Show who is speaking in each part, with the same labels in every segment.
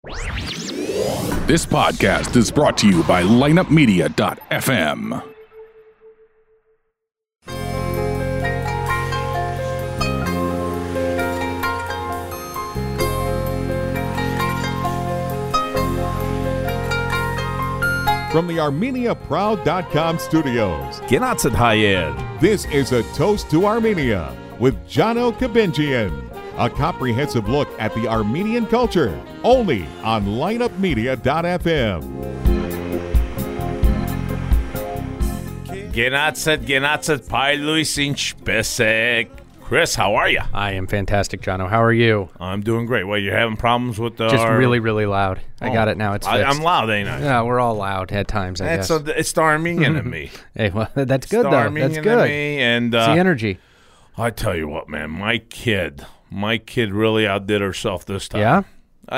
Speaker 1: This podcast is brought to you by lineupmedia.fm.
Speaker 2: From the ArmeniaProud.com studios,
Speaker 3: Gennatset Hayed.
Speaker 2: this is A Toast to Armenia with Jono Kabinjian. A comprehensive look at the Armenian culture, only on lineupmedia.fm.
Speaker 3: Gennatset Pailuis Inchbesek. Chris, how are you?
Speaker 4: I am fantastic, Jono. How are you?
Speaker 3: I'm doing great. Well, you're having problems with the...
Speaker 4: Just really, really loud. I got it now. It's fixed.
Speaker 3: I'm loud, ain't I?
Speaker 4: Yeah, we're all loud at times, I guess.
Speaker 3: It's the Armenian in me.
Speaker 4: Hey, well, that's good,
Speaker 3: the
Speaker 4: though.
Speaker 3: Armenian
Speaker 4: That's good.
Speaker 3: in me, and
Speaker 4: It's the energy.
Speaker 3: I tell you what, man, my kid really outdid herself this time.
Speaker 4: Yeah?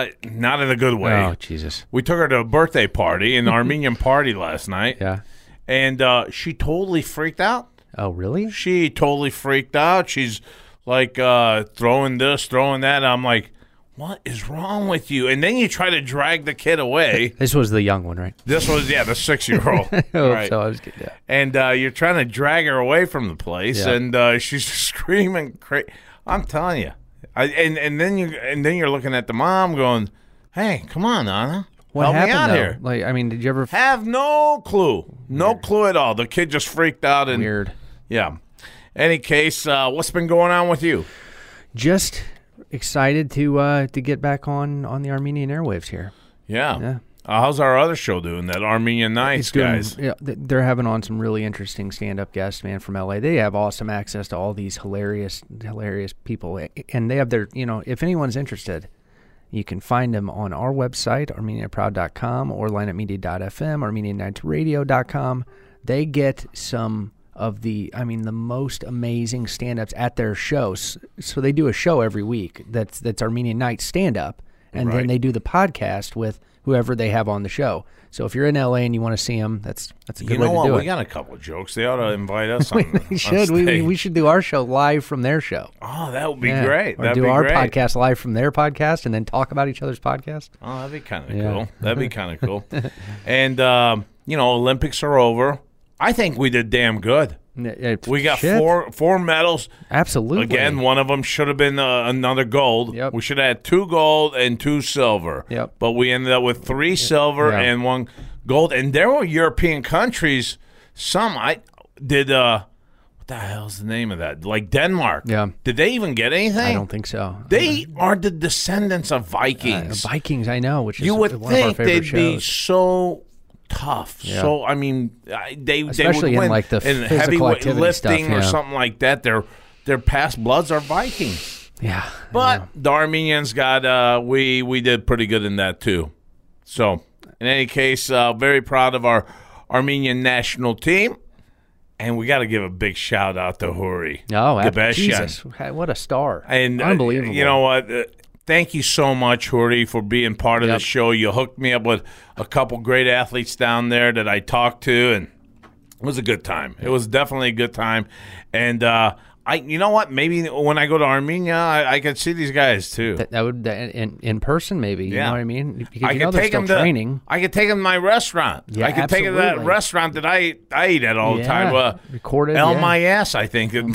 Speaker 3: Not in a good way.
Speaker 4: Oh, Jesus.
Speaker 3: We took her to a birthday party, an Armenian party last night.
Speaker 4: Yeah.
Speaker 3: And she totally freaked out.
Speaker 4: Oh, really?
Speaker 3: She totally freaked out. She's like throwing this, throwing that. I'm like, what is wrong with you? And then you try to drag the kid away.
Speaker 4: This was the young one, right?
Speaker 3: This was, the 6-year-old.
Speaker 4: I hope
Speaker 3: Right.
Speaker 4: so. I was kidding. Yeah.
Speaker 3: And you're trying to drag her away from the place,
Speaker 4: Yeah.
Speaker 3: and she's screaming. I'm telling you. And then you're looking at the mom going, hey, come on, Anna.
Speaker 4: What
Speaker 3: Help
Speaker 4: happened,
Speaker 3: me out
Speaker 4: though?
Speaker 3: here.
Speaker 4: Like, I mean, did you ever...
Speaker 3: Have no clue. No clue at all. The kid just freaked out. And
Speaker 4: Weird.
Speaker 3: Yeah. Any case, what's been going on with you?
Speaker 4: Just excited to get back on the Armenian airwaves here.
Speaker 3: Yeah.
Speaker 4: Yeah.
Speaker 3: How's our other show doing, that Armenian Nights, guys?
Speaker 4: Yeah, they're having on some really interesting stand-up guests, man, from LA. They have awesome access to all these hilarious people, and they have their, if anyone's interested, you can find them on our website, ArmeniaProud.com, or lineupmedia.fm, ArmenianNightRadio.com. They get some of the most amazing stand-ups at their shows. So they do a show every week that's Armenian Night stand-up, and then they do the podcast with whoever they have on the show. So if you're in LA and you want to see them, that's a good way to do it.
Speaker 3: We got a couple of jokes. They ought to invite us on.
Speaker 4: We should. We should do our show live from their show.
Speaker 3: Oh, that would be great.
Speaker 4: Or
Speaker 3: That'd
Speaker 4: do
Speaker 3: be
Speaker 4: our
Speaker 3: great.
Speaker 4: podcast live from their podcast and then talk about each other's podcast.
Speaker 3: Oh, that'd be kind of
Speaker 4: Yeah.
Speaker 3: cool. That'd be kind of cool. And, Olympics are over. I think we did damn good. We got four medals.
Speaker 4: Absolutely.
Speaker 3: Again, one of them should have been another gold.
Speaker 4: Yep.
Speaker 3: We should have had 2 gold and 2 silver.
Speaker 4: Yep.
Speaker 3: But we ended up with 3 silver and 1 gold. And there were European countries. Some I did. What the hell's the name of that? Like Denmark.
Speaker 4: Yeah.
Speaker 3: Did they even get anything?
Speaker 4: I don't think so.
Speaker 3: They are the descendants of Vikings.
Speaker 4: Vikings, I know, which is
Speaker 3: You would
Speaker 4: one of our
Speaker 3: think
Speaker 4: favorite
Speaker 3: they'd be
Speaker 4: shows.
Speaker 3: so tough.
Speaker 4: Yeah.
Speaker 3: So they
Speaker 4: Especially
Speaker 3: would
Speaker 4: in,
Speaker 3: win
Speaker 4: like, the
Speaker 3: in
Speaker 4: physical
Speaker 3: heavyweight
Speaker 4: activity
Speaker 3: lifting
Speaker 4: stuff,
Speaker 3: or
Speaker 4: yeah.
Speaker 3: something like that. Their past bloods are Vikings.
Speaker 4: Yeah.
Speaker 3: But the Armenians got we did pretty good in that too. So in any case, very proud of our Armenian national team. And we got to give a big shout out to Huri.
Speaker 4: Oh,
Speaker 3: Gebeshian.
Speaker 4: Jesus. What a star.
Speaker 3: And
Speaker 4: Unbelievable.
Speaker 3: you know what? Thank you so much, Huri, for being part of the show. You hooked me up with a couple great athletes down there that I talked to, and it was a good time. It was definitely a good time. And you know what? Maybe when I go to Armenia, I could see these guys too.
Speaker 4: That would in person, maybe. You know what I mean? Because
Speaker 3: I could take them
Speaker 4: training.
Speaker 3: I could take them to my restaurant.
Speaker 4: Yeah,
Speaker 3: I could take them to that
Speaker 4: absolutely.
Speaker 3: restaurant that I eat at all the time.
Speaker 4: Recorded.
Speaker 3: El My Ass, I think.
Speaker 4: El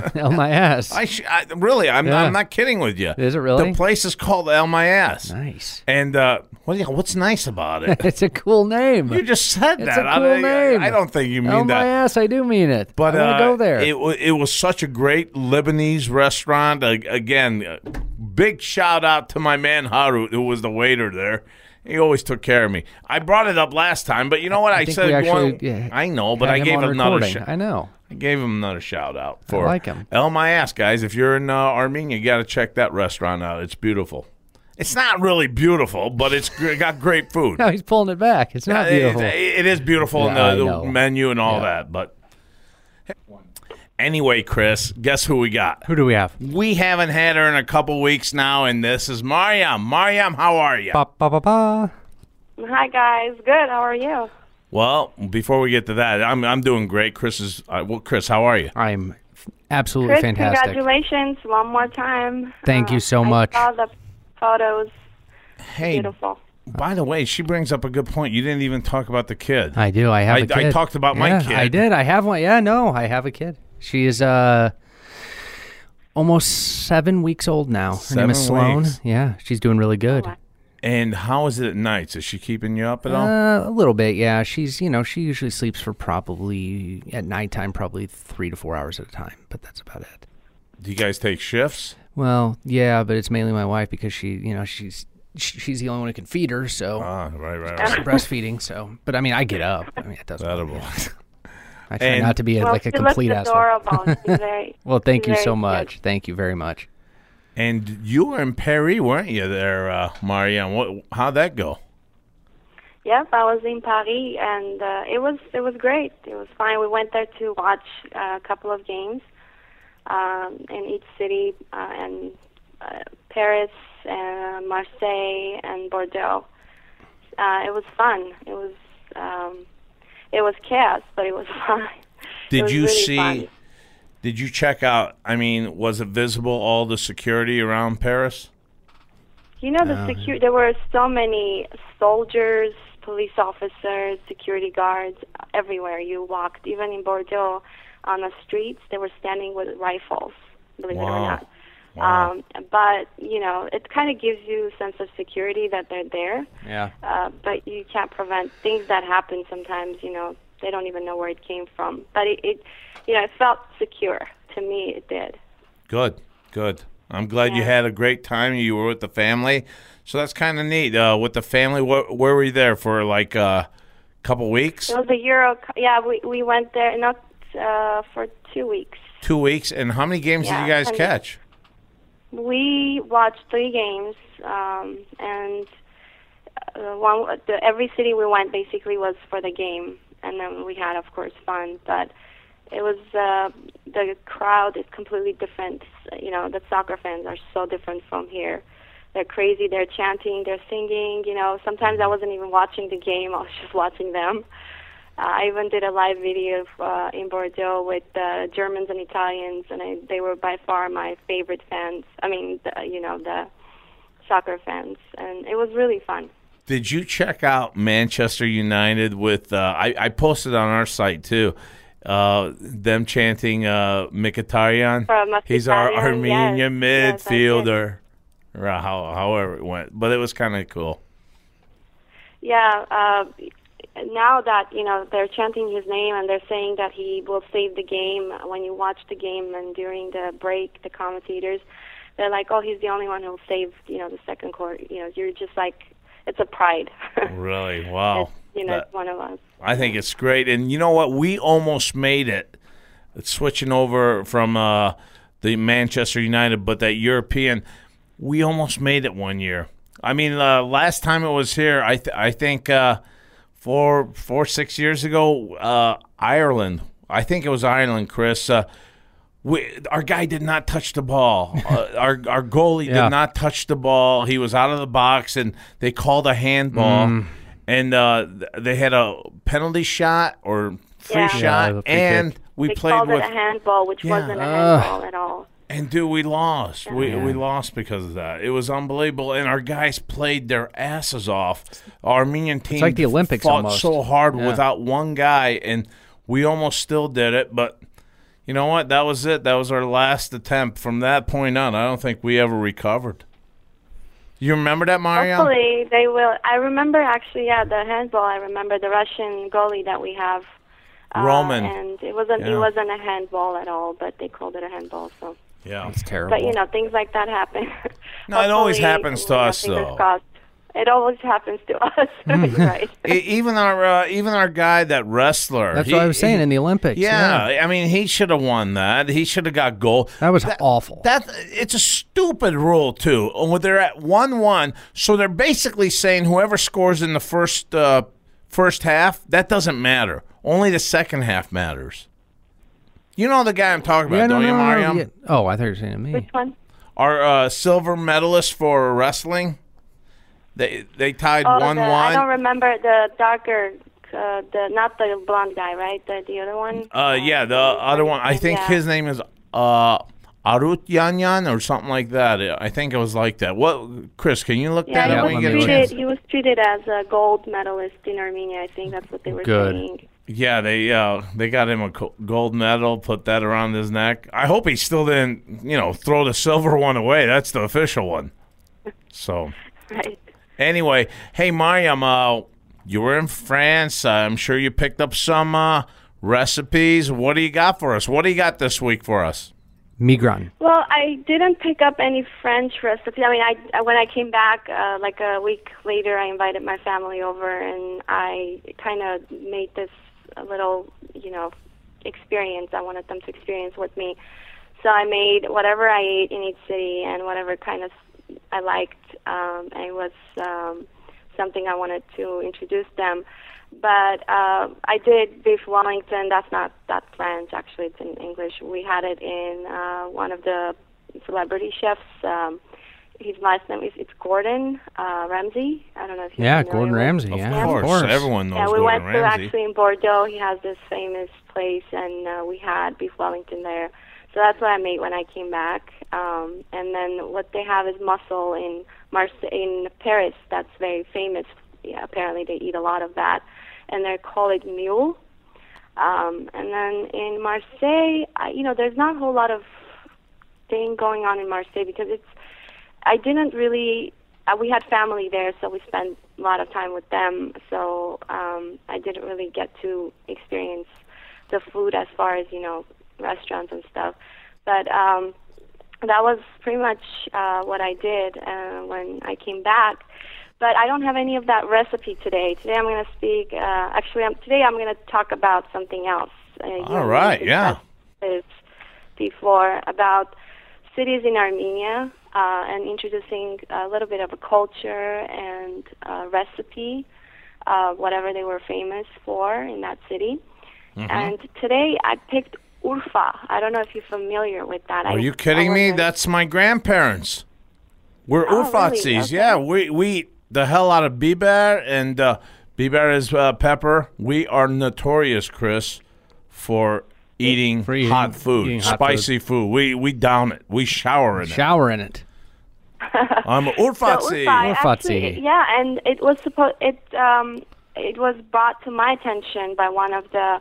Speaker 4: My Ass.
Speaker 3: Really, I'm
Speaker 4: Yeah.
Speaker 3: not kidding with you.
Speaker 4: Is it really?
Speaker 3: The place is called El My Ass.
Speaker 4: Nice.
Speaker 3: And what's nice about it?
Speaker 4: It's a cool name.
Speaker 3: You just said
Speaker 4: It's
Speaker 3: that.
Speaker 4: a cool name.
Speaker 3: I don't think you mean
Speaker 4: El
Speaker 3: that.
Speaker 4: My Ass, I do mean it.
Speaker 3: But
Speaker 4: I want to go there.
Speaker 3: It was such a great Lebanese restaurant. Again, big shout out to my man Harut, who was the waiter there. He always took care of me. I brought it up last time, but you know what? I
Speaker 4: think
Speaker 3: said
Speaker 4: we actually,
Speaker 3: I know, but
Speaker 4: had
Speaker 3: I
Speaker 4: him
Speaker 3: gave
Speaker 4: on
Speaker 3: him another
Speaker 4: recording.
Speaker 3: shout.
Speaker 4: I know.
Speaker 3: I gave him another shout out for
Speaker 4: like him.
Speaker 3: El My Ass, guys. If you're in Armenia, you got to check that restaurant out. It's beautiful. It's not really beautiful, but it's got great food.
Speaker 4: No, he's pulling it back. It's not beautiful.
Speaker 3: It is beautiful
Speaker 4: Yeah,
Speaker 3: in
Speaker 4: I
Speaker 3: the
Speaker 4: know.
Speaker 3: menu and all
Speaker 4: Yeah.
Speaker 3: that. But anyway, Chris, guess who we got?
Speaker 4: Who do we have?
Speaker 3: We haven't had her in a couple weeks now, and this is Mariam. Mariam, how are you?
Speaker 4: Ba, ba, ba, ba.
Speaker 5: Hi guys, good. How are you?
Speaker 3: Well, before we get to that, I'm doing great. Chris, how are you?
Speaker 4: I'm absolutely
Speaker 5: Chris,
Speaker 4: fantastic.
Speaker 5: congratulations one more time.
Speaker 4: Thank you so much.
Speaker 5: I saw the photos
Speaker 3: Hey,
Speaker 5: beautiful.
Speaker 3: by the way, she brings up a good point. You didn't even talk about the kid.
Speaker 4: I do. I have a kid.
Speaker 3: I talked about my kid.
Speaker 4: I did. I have one. Yeah, no, I have a kid. She is almost 7 weeks old now. Her name is
Speaker 3: 7
Speaker 4: Sloan.
Speaker 3: weeks.
Speaker 4: Yeah, she's doing really good.
Speaker 5: Oh, wow.
Speaker 3: And how is it at nights? Is she keeping you up at all?
Speaker 4: A little bit, yeah. She's, she usually sleeps for probably, at nighttime, probably 3 to 4 hours at a time, but that's about it.
Speaker 3: Do you guys take shifts?
Speaker 4: Well, yeah, but it's mainly my wife because she's the only one who can feed her, so
Speaker 3: Right.
Speaker 4: breastfeeding. So, but I mean, I get up. I mean, it doesn't.
Speaker 3: Edible.
Speaker 4: I try
Speaker 3: And-
Speaker 4: not to be like a
Speaker 5: she
Speaker 4: complete
Speaker 5: looks
Speaker 4: asshole.
Speaker 5: adorable. She's very,
Speaker 4: Well, thank
Speaker 5: she's
Speaker 4: you
Speaker 5: very
Speaker 4: so
Speaker 5: cute.
Speaker 4: much. Thank you very much.
Speaker 3: And you were in Paris, weren't you there, Marianne? How'd that go?
Speaker 5: Yep, I was in Paris, and it was great. It was fine. We went there to watch a couple of games in each city, and Paris, Marseille, and Bordeaux. It was fun. It was chaos, but it was fun.
Speaker 3: Did
Speaker 5: It was
Speaker 3: you
Speaker 5: really
Speaker 3: see?
Speaker 5: fun.
Speaker 3: Did you check out? I mean, was it visible all the security around Paris?
Speaker 5: You know, there were so many soldiers, police officers, security guards everywhere. You walked, even in Bordeaux, on the streets, they were standing with rifles, believe it or not.
Speaker 3: Wow.
Speaker 5: But, it kind of gives you a sense of security that they're there.
Speaker 4: Yeah.
Speaker 5: But you can't prevent things that happen sometimes, they don't even know where it came from. But it felt secure. To me, it did.
Speaker 3: Good. I'm glad you had a great time. You were with the family, so that's kind of neat. With the family, where were you there for? Like a couple weeks?
Speaker 5: It was a Euro. Yeah, we went there for 2 weeks.
Speaker 3: 2 weeks. And how many games did you guys catch?
Speaker 5: We watched 3 games, and every city we went basically was for the game, and then we had, of course, fun. But it was the crowd is completely different. The soccer fans are so different from here. They're crazy. They're chanting. They're singing. Sometimes I wasn't even watching the game. I was just watching them. I even did a live video in Bordeaux with Germans and Italians, and they were by far my favorite fans. I mean, the soccer fans, and it was really fun.
Speaker 3: Did you check out Manchester United with? I posted on our site too. Them chanting Mkhitaryan. He's our Armenian midfielder. Or however it went, but it was kind of cool.
Speaker 5: Yeah. Now that they're chanting his name and they're saying that he will save the game. When you watch the game and during the break, the commentators, they're like, "Oh, he's the only one who'll save the second quarter." You're just like, it's a pride.
Speaker 3: Really? Wow.
Speaker 5: It's one of us.
Speaker 3: I think it's great, and you know what? We almost made it. Switching over from the Manchester United, but that European, we almost made it one year. I mean, last time it was here, I think. 6 years ago, Ireland. I think it was Ireland, Chris. Our guy did not touch the ball. Our goalie did not touch the ball. He was out of the box, and they called a handball. And they had a penalty shot or free shot, and we played
Speaker 5: called
Speaker 3: with
Speaker 5: it a handball, which wasn't a handball at all.
Speaker 3: And dude, we lost. We lost because of that. It was unbelievable, and our guys played their asses off. Our Armenian team
Speaker 4: like the Olympics
Speaker 3: fought
Speaker 4: almost.
Speaker 3: so hard without one guy, and we almost still did it. But you know what? That was it. That was our last attempt. From that point on, I don't think we ever recovered. You remember that, Marianne?
Speaker 5: Hopefully they will. I remember actually, the handball. I remember the Russian goalie that we have.
Speaker 3: Roman.
Speaker 5: And it wasn't a handball at all, but they called it a handball. So.
Speaker 4: Yeah, it's terrible.
Speaker 5: But things like that happen.
Speaker 3: No, it always happens to us, though.
Speaker 5: Crossed. It always happens to us. You're right.
Speaker 3: Even our guy, that wrestler.
Speaker 4: That's what I was saying in the Olympics.
Speaker 3: Yeah, I mean, he should have won that. He should have got gold.
Speaker 4: That was awful.
Speaker 3: It's a stupid rule too. When they're at 1-1, so they're basically saying whoever scores in the first half, that doesn't matter. Only the second half matters. You know the guy I'm talking about, don't you, Mariam?
Speaker 4: Yeah. Oh, I thought you were saying me.
Speaker 5: Which one?
Speaker 3: Our silver medalist for wrestling. They tied 1-1.
Speaker 5: I don't remember the darker, not the blonde guy, right? The other one.
Speaker 3: The other one. I think his name is Arutyanyan or something like that. I think it was like that. What, Chris? Can you look that
Speaker 5: Yeah,
Speaker 3: up when you get a chance?
Speaker 5: he was treated as a gold medalist in Armenia. I think that's what they were saying.
Speaker 3: Yeah, they got him a gold medal, put that around his neck. I hope he still didn't, throw the silver one away. That's the official one. So,
Speaker 5: Right.
Speaker 3: anyway, hey, Mariam, you were in France. I'm sure you picked up some recipes. What do you got for us? What do you got this week for us?
Speaker 4: Migran.
Speaker 5: Well, I didn't pick up any French recipe. I mean, when I came back, like a week later, I invited my family over, and I kind of made this a little, experience. I wanted them to experience with me. So I made whatever I ate in each city and whatever kind of I liked, and it was something I wanted to introduce them. But I did beef Wellington. That's not that French, actually. It's in English. We had it in one of the celebrity chefs. His last name it's Gordon Ramsay. I don't know if you're familiar
Speaker 4: Gordon
Speaker 5: with
Speaker 4: Ramsay.
Speaker 5: him.
Speaker 4: Yeah,
Speaker 3: Of course. Everyone knows
Speaker 5: Yeah, we
Speaker 3: Gordon
Speaker 5: went to
Speaker 3: Ramsay.
Speaker 5: actually in Bordeaux. He has this famous place, and we had beef Wellington there. So that's what I made when I came back. And then what they have is mussel in Paris. That's very famous. Yeah, apparently they eat a lot of that, and they call it mule. And then in Marseille, there's not a whole lot of thing going on in Marseille because I didn't really. We had family there, so we spent a lot of time with them. So I didn't really get to experience the food as far as restaurants and stuff. But that was pretty much what I did when I came back. But I don't have any of that recipe today. Today I'm going to speak. Today I'm going to talk about something else.
Speaker 3: All right, yeah.
Speaker 5: Before about cities in Armenia and introducing a little bit of a culture and recipe, whatever they were famous for in that city. Mm-hmm. And today I picked Urfa. I don't know if you're familiar with that.
Speaker 3: Are you kidding me? That's my grandparents. We're Urfatsis.
Speaker 5: Really? Okay.
Speaker 3: Yeah, we eat the hell out of biber, and biber is pepper. We are notorious, Chris, for eating hot food, spicy food. We down it. We shower in it. I'm Urfatsi.
Speaker 5: Urfatsi. Yeah, and it was it was brought to my attention by one of the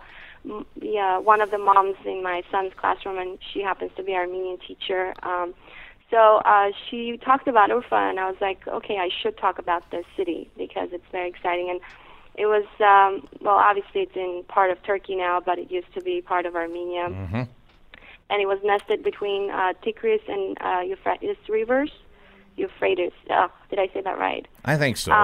Speaker 5: moms in my son's classroom, and she happens to be an Armenian teacher. So she talked about Urfa, and I was like, okay, I should talk about this city because it's very exciting. And it was, obviously it's in part of Turkey now, but it used to be part of Armenia. Mm-hmm. And it was nested between Tigris and Euphrates rivers. Euphrates. Did I say that right?
Speaker 3: I think so.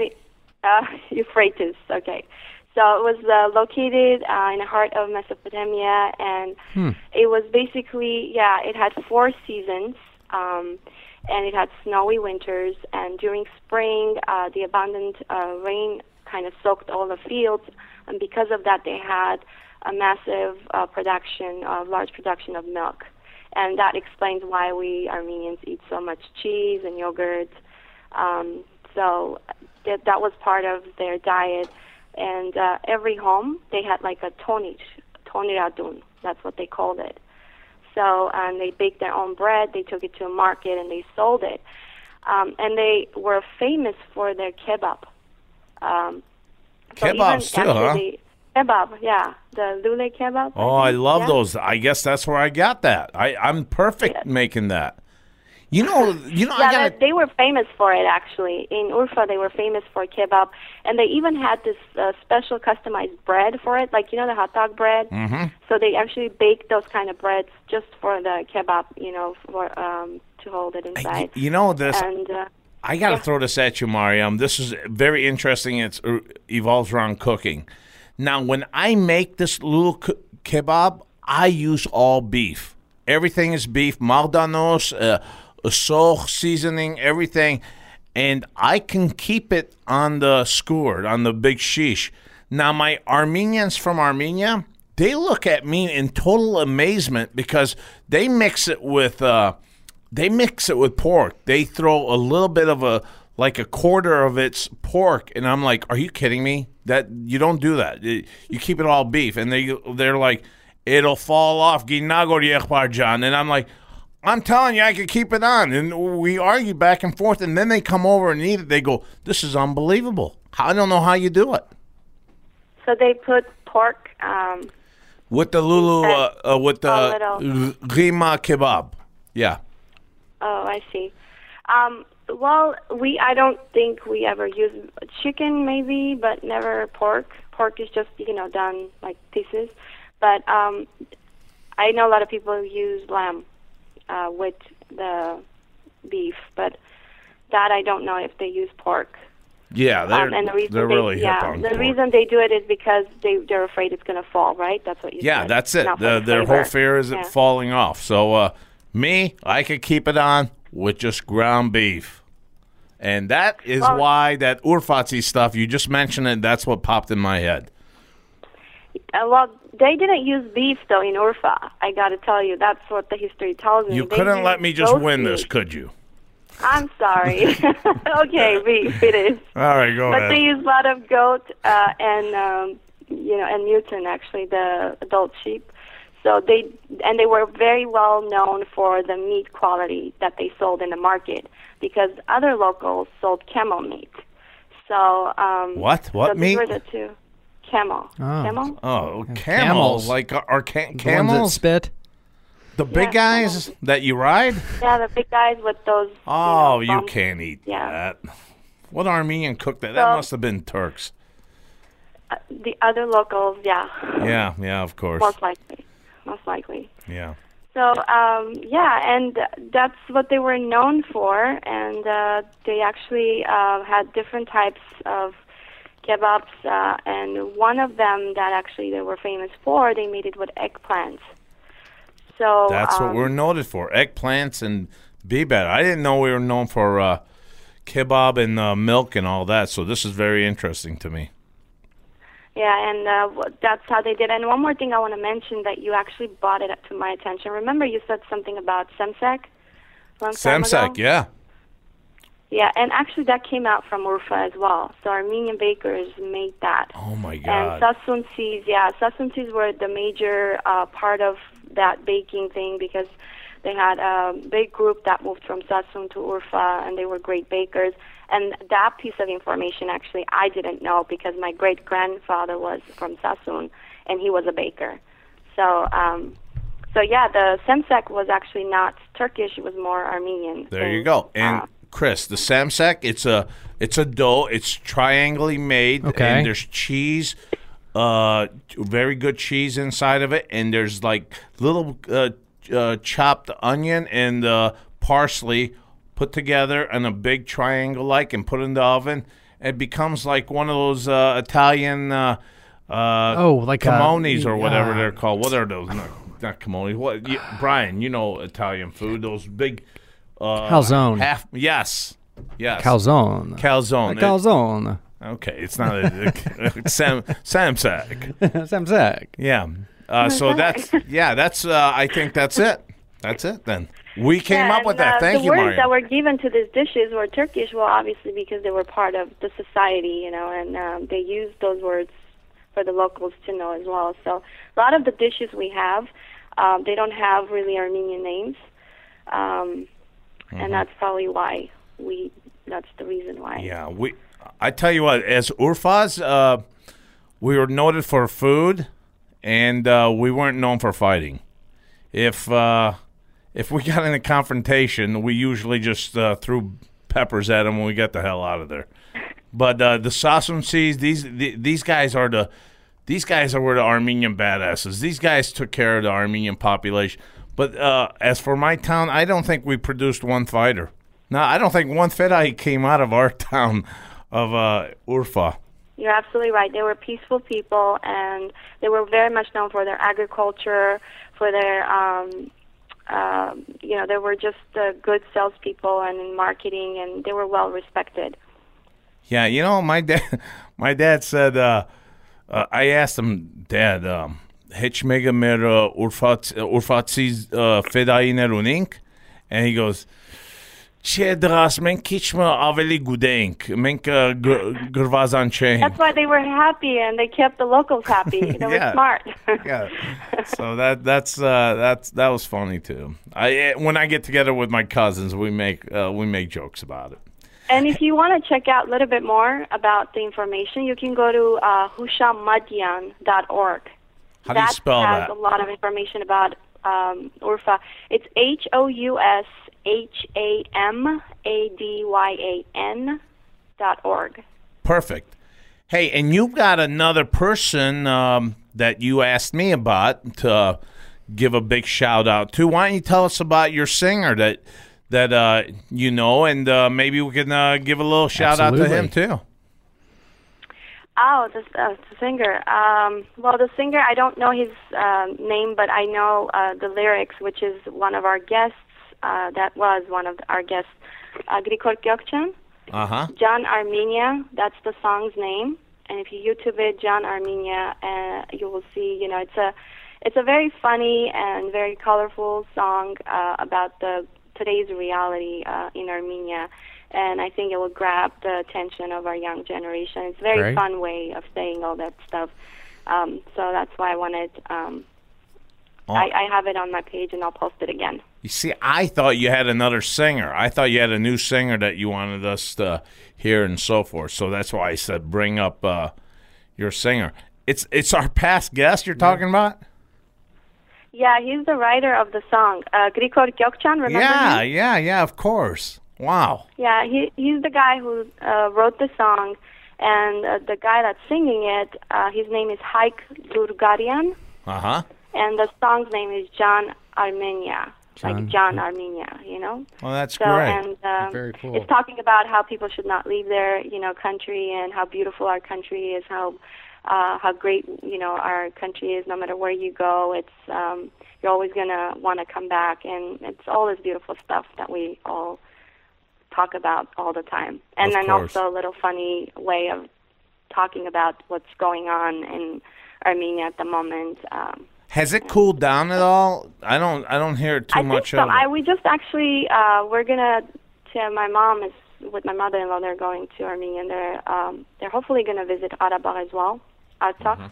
Speaker 5: Euphrates, okay. So it was located in the heart of Mesopotamia, and it was basically, it had 4 seasons. And it had snowy winters, and during spring, the abundant rain kind of soaked all the fields, and because of that, they had a massive large production of milk, and that explains why we Armenians eat so much cheese and yogurt. So that was part of their diet, and every home they had like a toniradun. That's what they called it. So, and they baked their own bread. They took it to a market and they sold it. And they were famous for their kebab.
Speaker 3: Kebabs too, huh?
Speaker 5: Kebab, yeah. The lule kebab.
Speaker 3: Oh, I love those. I guess that's where I got that. I'm perfect making that. They
Speaker 5: were famous for it, actually. In Urfa, they were famous for kebab. And they even had this special customized bread for it, like, the hot dog bread. Mm-hmm. So they actually baked those kind of breads just for the kebab, to hold it inside.
Speaker 3: I got to throw this at you, Mariam. This is very interesting. It evolves around cooking. Now, when I make this little kebab, I use all beef. Everything is beef, maldanos, soch seasoning, everything, and I can keep it on the skewer, on the big shish. Now, my Armenians from Armenia, they look at me in total amazement because they mix it with pork. They throw a little bit of a quarter of its pork, and I'm like, are you kidding me? That you don't do that. You keep it all beef, and they're like, it'll fall off, and I'm like, I'm telling you, I could keep it on. And we argued back and forth, and then they come over and eat it. They go, this is unbelievable. I don't know how you do it.
Speaker 5: So they put pork.
Speaker 3: With the with the rima kebab. Yeah.
Speaker 5: Oh, I see. Well, I don't think we ever use chicken, maybe, but never pork. Pork is just, done like pieces. But I know a lot of people use lamb with the beef, but that I don't know if they use pork.
Speaker 3: Yeah, they're really hip on
Speaker 5: the
Speaker 3: pork.
Speaker 5: reason they do it is because they're afraid it's going to fall, right? That's what you said.
Speaker 3: Yeah, that's it.
Speaker 5: Not for
Speaker 3: Their whole fear is it falling off. So I could keep it on with just ground beef. And that is why that Urfatsi stuff, you just mentioned it, that's what popped in my head.
Speaker 5: Well, they didn't use beef, though, in Urfa. I got to tell you, that's what the history tells me.
Speaker 3: You couldn't let me just win this, could you?
Speaker 5: I'm sorry. Okay, beef, it is.
Speaker 3: All right, go ahead.
Speaker 5: But they use a lot of goat and mutton, actually, the adult sheep. So they were very well known for the meat quality that they sold in the market because other locals sold camel meat. So
Speaker 3: what
Speaker 5: so
Speaker 3: meat?
Speaker 5: These were the two. Camel. Camel?
Speaker 3: Oh, camels. Like are camels?
Speaker 4: The ones that spit?
Speaker 3: The big guys that you ride?
Speaker 5: Yeah, the big guys with those.
Speaker 3: Oh, you can't eat that. What Armenian cooked that? That must have been Turks.
Speaker 5: The other locals, yeah.
Speaker 3: Yeah, of course.
Speaker 5: Most likely.
Speaker 3: Yeah.
Speaker 5: So, and that's what they were known for, and they actually had different types of kebabs, and one of them that actually they were famous for, they made it with eggplants. So
Speaker 3: that's what we're noted for, eggplants and biber. I didn't know we were known for kebab and milk and all that, so this is very interesting to me.
Speaker 5: Yeah, and that's how they did. And one more thing I want to mention that you actually brought it up to my attention. Remember you said something about Semsak?
Speaker 3: Semsak, yeah.
Speaker 5: Yeah, and actually that came out from Urfa as well. So Armenian bakers made that.
Speaker 3: Oh, my God.
Speaker 5: And sasunsis were the major part of that baking thing because they had a big group that moved from Sasun to Urfa, and they were great bakers. And that piece of information, actually, I didn't know because my great-grandfather was from Sasun, and he was a baker. So, the Semsak was actually not Turkish; it was more Armenian.
Speaker 3: There you go. And Chris, the Semsak, it's a dough. It's triangly made, and there's cheese, very good cheese inside of it, and there's like little chopped onion and parsley put together in a big triangle and put in the oven. It becomes like one of those Italian camonis or whatever they're called. What are those? Not camonis. What? Brian, you know Italian food. Those big
Speaker 4: calzone.
Speaker 3: Yes.
Speaker 4: Calzone. Calzone.
Speaker 3: Okay, it's not a Samsak.
Speaker 4: Samsak.
Speaker 3: Yeah. So that's. I think that's it. That's it then. We came up with that. Thank you, Mariam.
Speaker 5: The words that were given to these dishes were Turkish, well, obviously because they were part of the society, and they used those words for the locals to know as well. So a lot of the dishes we have, they don't have really Armenian names, and that's probably why that's the reason why.
Speaker 3: Yeah, I tell you what, as Urfas, we were noted for food, and we weren't known for fighting. If we got in a confrontation, we usually just threw peppers at them when we got the hell out of there. But the Sasunsis, these guys are were the Armenian badasses. These guys took care of the Armenian population. But as for my town, I don't think we produced one fighter. No, I don't think one Fedai came out of our town of Urfa.
Speaker 5: You're absolutely right. They were peaceful people, and they were very much known for their agriculture, for their they were just good salespeople and in marketing, and they were well respected.
Speaker 3: Yeah, my dad said, I asked him, Dad, Hech mega mer Urfatsiz Fedaiiner unink? And he goes, Chedras, men kichma aveli gudenk, men gurvazan chain.
Speaker 5: That's why they were happy, and they kept the locals happy. They were smart.
Speaker 3: Yeah. So that was funny too. When I get together with my cousins, we make jokes about it.
Speaker 5: And if you want to check out a little bit more about the information, you can go to hushammadyan.org.
Speaker 3: How do you spell that?
Speaker 5: That has a lot of information about Urfa. It's HOUSHAMADYAN.org.
Speaker 3: Perfect. Hey, and you've got another person that you asked me about to give a big shout out to. Why don't you tell us about your singer that you know, and maybe we can give a little shout out to him too.
Speaker 5: Oh, the singer. Well, the singer, I don't know his name, but I know the lyrics, which is one of our guests. That was one of our guests, Grigor Gökçen. John Armenia, that's the song's name. And if you YouTube it, John Armenia, you will see, you know, it's a very funny and very colorful song about today's reality in Armenia. And I think it will grab the attention of our young generation. It's a very fun way of saying all that stuff. So that's why I wanted... I have it on my page, and I'll post it again.
Speaker 3: You see, I thought you had another singer. I thought you had a new singer that you wanted us to hear and so forth. So that's why I said bring up your singer. It's our past guest you're talking about?
Speaker 5: Yeah, he's the writer of the song. Grigor Gökçen, remember him?
Speaker 3: Yeah, of course. Wow.
Speaker 5: Yeah, he's the guy who wrote the song, and the guy that's singing it, his name is Haik Durgarian. And the song's name is John Armenia, like John Armenia, you know?
Speaker 3: Well, that's great.
Speaker 5: And
Speaker 4: very cool.
Speaker 5: It's talking about how people should not leave their, you know, country, and how beautiful our country is, how great, you know, our country is. No matter where you go, it's you're always gonna want to come back, and it's all this beautiful stuff that we all talk about all the time. And then also a little funny way of talking about what's going on in Armenia at the moment.
Speaker 3: Has it cooled down at all? I don't hear too much of it.
Speaker 5: We just actually we're gonna. My mom is with my mother-in-law. They're going to Armenia. And they're hopefully gonna visit Karabakh as well, Artsakh.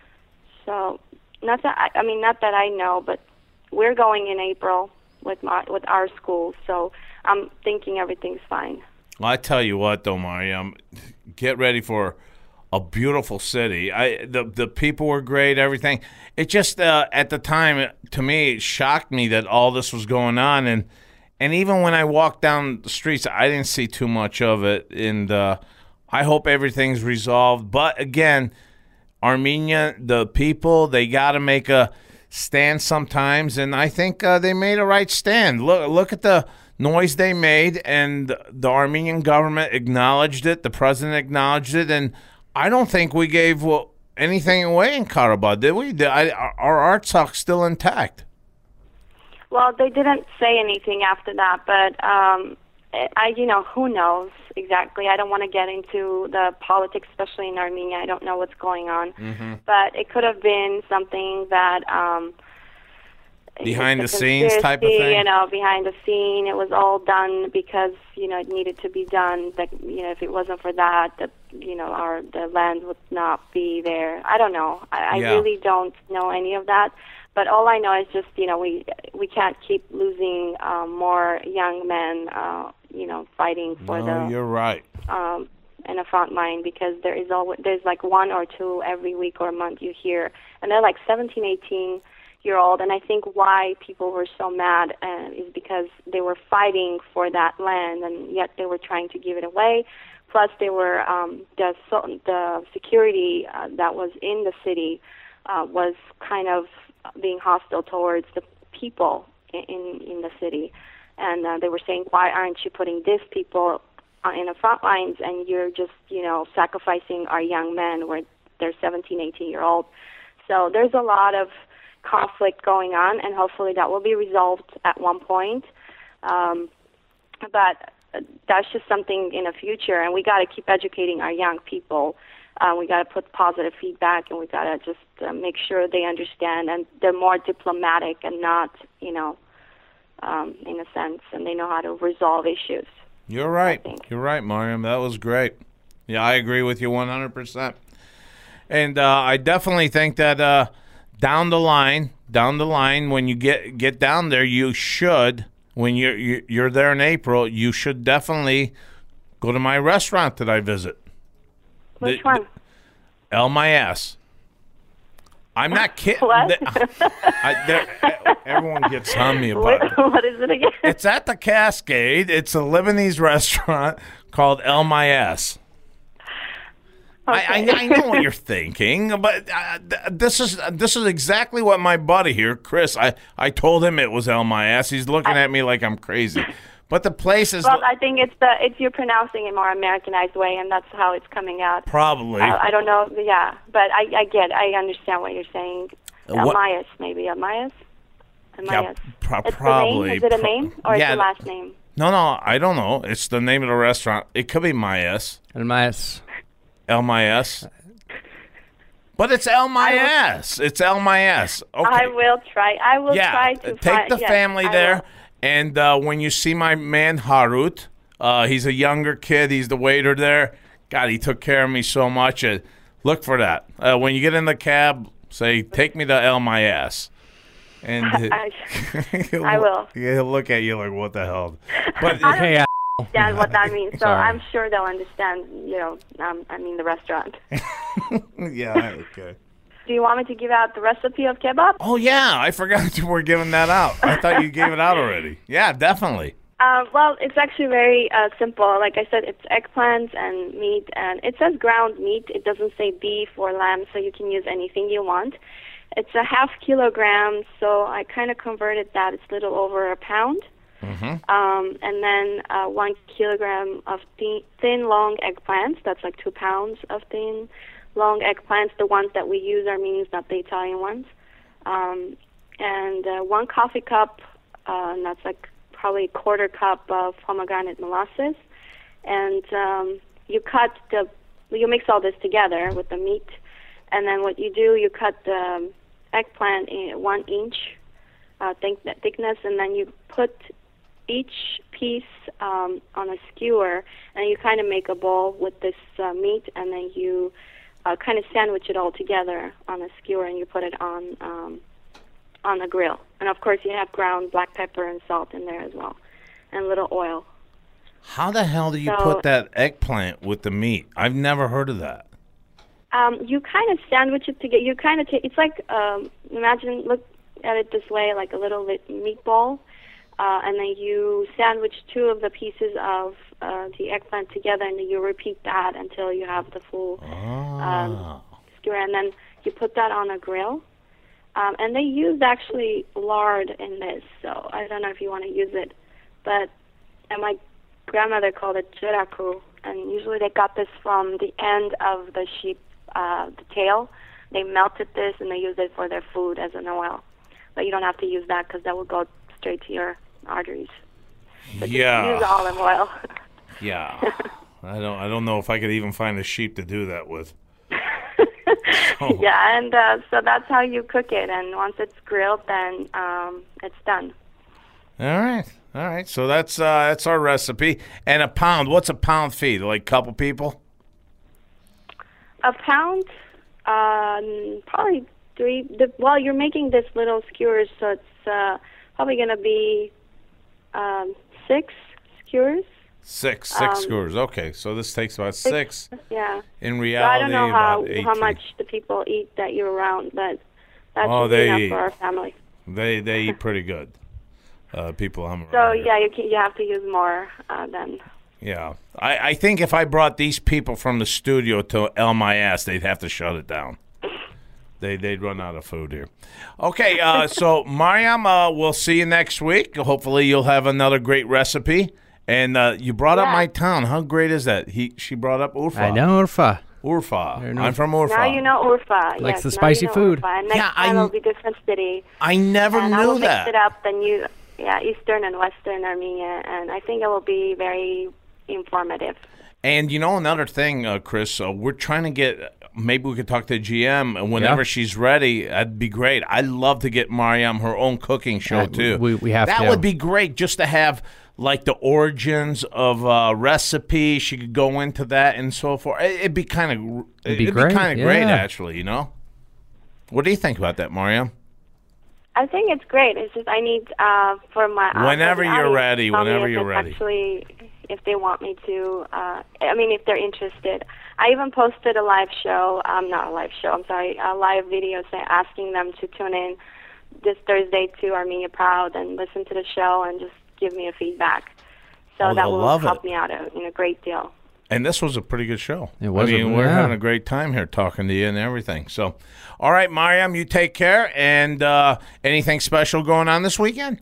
Speaker 5: So not that I know, but we're going in April with our school. So I'm thinking everything's fine.
Speaker 3: Well, I tell you what, though, Mariam, get ready for a beautiful city. The people were great, everything. It just, at the time, to me, it shocked me that all this was going on. And even when I walked down the streets, I didn't see too much of it. And I hope everything's resolved. But, again, Armenia, the people, they got to make a stand sometimes. And I think they made a right stand. Look at the noise they made, and the Armenian government acknowledged it. The president acknowledged it. And I don't think we gave anything away in Karabakh, did we? Our Artsakh still intact.
Speaker 5: Well, they didn't say anything after that, but who knows exactly? I don't want to get into the politics, especially in Armenia. I don't know what's going on, but it could have been something that
Speaker 3: behind the scenes type of thing.
Speaker 5: You know, behind the scene, it was all done because it needed to be done. That if it wasn't for that, the land would not be there. I don't know. I really don't know any of that. But all I know is just we can't keep losing more young men fighting for
Speaker 3: you're right.
Speaker 5: In a front line, because there's like one or two every week or month you hear, and they're like 17, 18-year-old. And I think why people were so mad is because they were fighting for that land, and yet they were trying to give it away. Plus, they were the security that was in the city was kind of being hostile towards the people in the city, and they were saying, "Why aren't you putting these people in the front lines, and you're just sacrificing our young men where they're 17, 18-year-old?" So there's a lot of conflict going on, and hopefully that will be resolved at one point. But that's just something in the future, and we got to keep educating our young people. We got to put positive feedback, and we got to just make sure they understand, and they're more diplomatic and not, in a sense, and they know how to resolve issues.
Speaker 3: You're right. You're right, Mariam. That was great. Yeah, I agree with you 100%. And I definitely think that down the line, when you get down there, you should, when you're there in April, you should definitely go to my restaurant that I visit.
Speaker 5: Which one?
Speaker 3: El Mayas. I'm not kidding.
Speaker 5: What?
Speaker 3: Everyone gets on me about it.
Speaker 5: What is it again?
Speaker 3: It's at the Cascade. It's a Lebanese restaurant called El Mayas.
Speaker 5: Okay.
Speaker 3: I know what you're thinking, but this is exactly what my buddy here, Chris. I told him it was El Mayas. He's looking at me like I'm crazy. But the place is.
Speaker 5: Well, I think it's you're pronouncing it more Americanized way, and that's how it's coming out.
Speaker 3: Probably.
Speaker 5: I don't know. Yeah, but I understand what you're saying. Mayas, maybe Mayas.
Speaker 3: Yeah,
Speaker 5: It's
Speaker 3: probably.
Speaker 5: the name? Is it a name or is it the last name?
Speaker 3: No, I don't know. It's the name of the restaurant. It could be Mayas.
Speaker 4: El Mayas.
Speaker 3: El Mayas. But it's El Mayas. It's El Mayas. Okay.
Speaker 5: I will try. Try to
Speaker 3: take the family there.
Speaker 5: will.
Speaker 3: And when you see my man Harut, he's a younger kid. He's the waiter there. God, he took care of me so much. Look for that. When you get in the cab, say, take me to El Mayas. And
Speaker 5: I will.
Speaker 3: He'll look at you like, what the hell? But
Speaker 4: Hey,
Speaker 5: understand what that means, so
Speaker 4: Sorry.
Speaker 5: I'm sure they'll understand, the restaurant.
Speaker 3: yeah, okay.
Speaker 5: Do you want me to give out the recipe of kebab?
Speaker 3: Oh, yeah, I forgot you were giving that out. I thought you gave it out already. Yeah, definitely.
Speaker 5: Well, it's actually very simple. Like I said, it's eggplants and meat, and it says ground meat. It doesn't say beef or lamb, so you can use anything you want. It's a half kilogram, so I kind of converted that. It's a little over a pound.
Speaker 3: Mm-hmm.
Speaker 5: And then 1 kilogram of thin, long eggplants. That's like 2 pounds of thin, long eggplants. The ones that we use are means, not the Italian ones. And 1 coffee cup, and that's like probably a 1/4 cup of pomegranate molasses. And you mix all this together with the meat. And then what you do, you cut the eggplant in 1 inch thickness, and then you put each piece on a skewer, and you kind of make a bowl with this meat, and then you kind of sandwich it all together on a skewer, and you put it on the grill. And of course, you have ground black pepper and salt in there as well, and a little oil.
Speaker 3: How the hell do you put that eggplant with the meat? I've never heard of that.
Speaker 5: You kind of sandwich it together. You kind of it's like look at it this way, like a little meatball. And then you sandwich 2 of the pieces of the eggplant together, and then you repeat that until you have the full skewer. And then you put that on a grill. And they used actually lard in this, so I don't know if you want to use it. And my grandmother called it juraku, and usually they got this from the end of the sheep, the tail. They melted this, and they used it for their food as an oil. But you don't have to use that because that will go straight to your arteries. But use olive oil.
Speaker 3: Yeah. I don't know if I could even find a sheep to do that with.
Speaker 5: Yeah, and so that's how you cook it. And once it's grilled, then it's done.
Speaker 3: All right. So that's our recipe. And a pound. What's a pound feed? Like a couple people?
Speaker 5: A pound, probably 3. Well, you're making this little skewers, so it's probably going to be 6 skewers.
Speaker 3: Six skewers. Okay, so this takes about 6.
Speaker 5: Yeah.
Speaker 3: In
Speaker 5: So
Speaker 3: reality,
Speaker 5: I don't know
Speaker 3: about 18.
Speaker 5: how much the people eat that you're around, but that's
Speaker 3: they
Speaker 5: enough
Speaker 3: eat.
Speaker 5: for our family.
Speaker 3: They eat pretty good. People I'm around.
Speaker 5: So
Speaker 3: here.
Speaker 5: you have to use more than.
Speaker 3: Yeah, I think if I brought these people from the studio to El Mayas, they'd have to shut it down. They'd run out of food here. Okay, so Mariam, we'll see you next week. Hopefully, you'll have another great recipe. And you brought up my town. How great is that? She brought up Urfa.
Speaker 4: I know Urfa.
Speaker 3: Urfa. I'm from Urfa.
Speaker 5: Now you know Urfa.
Speaker 4: Likes the
Speaker 5: now
Speaker 4: spicy
Speaker 5: you know
Speaker 4: food.
Speaker 5: Urfa. And next time it'll be different city.
Speaker 3: I never
Speaker 5: and
Speaker 3: knew
Speaker 5: I will
Speaker 3: that.
Speaker 5: mix it up, and Eastern and Western Armenia, and I think it will be very informative.
Speaker 3: And you know another thing, Chris, we're trying to get maybe we could talk to GM and whenever she's ready. That'd be great. I'd love to get Mariam her own cooking show too.
Speaker 4: We have
Speaker 3: that
Speaker 4: to.
Speaker 3: would be great just to have like the origins of recipe. She could go into that and so forth. It'd be kind of great actually. You know. What do you think about that, Mariam?
Speaker 5: I think it's great. It's just I need for my
Speaker 3: whenever
Speaker 5: for the
Speaker 3: you're
Speaker 5: audience
Speaker 3: ready.
Speaker 5: to tell me
Speaker 3: Whenever
Speaker 5: if
Speaker 3: you're
Speaker 5: it's
Speaker 3: ready.
Speaker 5: Actually, if they want me to, if they're interested. I even posted a live show. Not a live show. I'm sorry, a live video asking them to tune in this Thursday to Armenia Proud and listen to the show and just give me a feedback. So that will help me out a great deal.
Speaker 3: And this was a pretty good show.
Speaker 4: It was.
Speaker 3: We're having a great time here talking to you and everything. So, all right, Mariam, you take care. And anything special going on this weekend?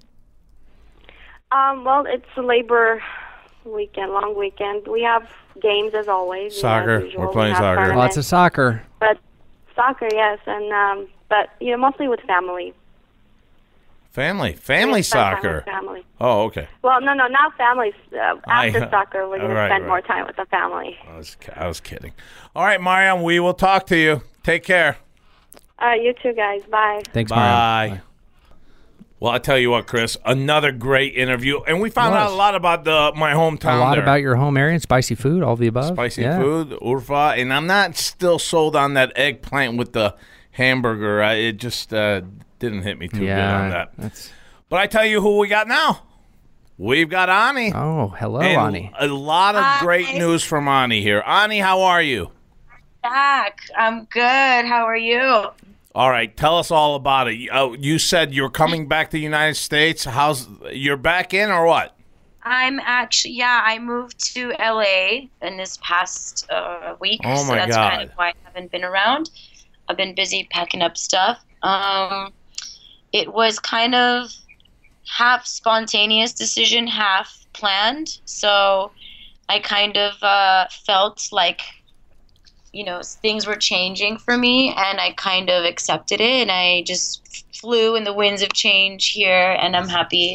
Speaker 5: Well, it's a labor weekend, long weekend. We have games as always.
Speaker 3: Soccer. We're playing soccer.
Speaker 4: Lots of soccer.
Speaker 5: But soccer, yes, and but mostly with family.
Speaker 3: Family
Speaker 5: Spend time
Speaker 3: soccer.
Speaker 5: with family.
Speaker 3: Oh, okay.
Speaker 5: Well, no, not families. After soccer, we're going to
Speaker 3: right,
Speaker 5: spend more time with the family.
Speaker 3: I was kidding. All right, Mariam, we will talk to you. Take care.
Speaker 5: You too, guys. Bye.
Speaker 4: Thanks,
Speaker 3: Bye.
Speaker 4: Mariam.
Speaker 3: Well, I tell you what, Chris, another great interview, and we found out a lot about my hometown.
Speaker 4: A lot
Speaker 3: there.
Speaker 4: about your home area, and spicy food, all the above.
Speaker 3: Spicy food, Urfa, and I'm not still sold on that eggplant with the hamburger. It just didn't hit me too good on that. But I tell you who we got now. We've got Ani.
Speaker 4: Oh, hello,
Speaker 3: and
Speaker 4: Ani.
Speaker 3: A lot of great news from Ani here. Ani, how are you?
Speaker 6: Back. I'm good. How are you?
Speaker 3: All right, tell us all about it. You said you're coming back to the United States. You're back in or what?
Speaker 6: I'm actually, I moved to LA in this past week.
Speaker 3: Oh, my
Speaker 6: that's
Speaker 3: God.
Speaker 6: kind of why I haven't been around. I've been busy packing up stuff. It was kind of half spontaneous decision, half planned. So I kind of felt like, things were changing for me, and I kind of accepted it, and I just flew in the winds of change here, and I'm happy.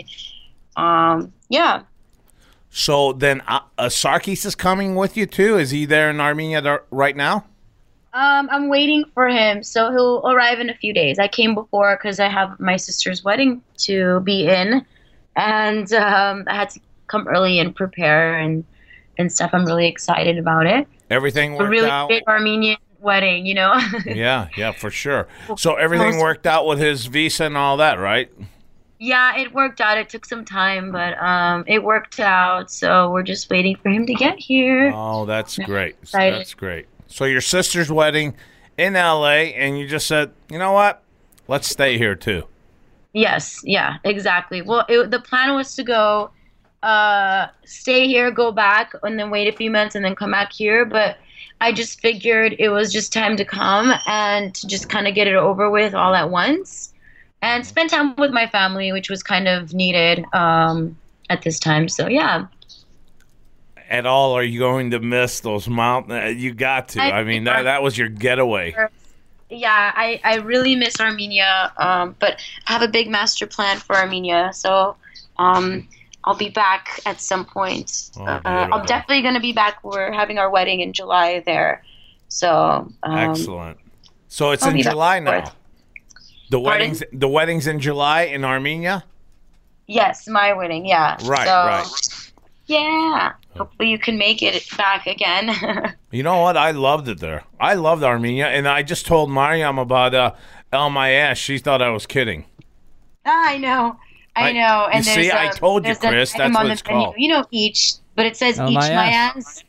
Speaker 3: So then Sarkis is coming with you too? Is he there in Armenia right now?
Speaker 6: I'm waiting for him, so he'll arrive in a few days. I came before because I have my sister's wedding to be in, and I had to come early and prepare and stuff. I'm really excited about it.
Speaker 3: Everything worked
Speaker 6: a really
Speaker 3: out?
Speaker 6: big Armenian wedding,
Speaker 3: Yeah, for sure. So everything worked out with his visa and all that, right?
Speaker 6: Yeah, it worked out. It took some time, but it worked out. So we're just waiting for him to get here.
Speaker 3: Oh, that's great.
Speaker 6: Excited.
Speaker 3: That's great. So your sister's wedding in LA, and you just said, you know what? Let's stay here too.
Speaker 6: Yes, yeah, exactly. Well, the plan was to go stay here, go back, and then wait a few months and then come back here. But I just figured it was just time to come and to just kind of get it over with all at once and spend time with my family, which was kind of needed at this time. So, yeah.
Speaker 3: At all, are you going to miss those mountains? You got to. I mean, that was your getaway.
Speaker 6: Yeah, I really miss Armenia, but I have a big master plan for Armenia. So I'll be back at some point. I'm definitely going to be back. We're having our wedding in July there. So
Speaker 3: excellent. So it's in July now. The wedding's in July in Armenia?
Speaker 6: Yes, my wedding, yeah.
Speaker 3: Right.
Speaker 6: Yeah. Hopefully you can make it back again.
Speaker 3: You know what? I loved it there. I loved Armenia, and I just told Mariam about El Mayash. She thought I was kidding.
Speaker 6: I know. And
Speaker 3: you see, I told you, Chris. That's what it's called.
Speaker 6: Each, but it says
Speaker 4: El
Speaker 6: each
Speaker 4: Mayash.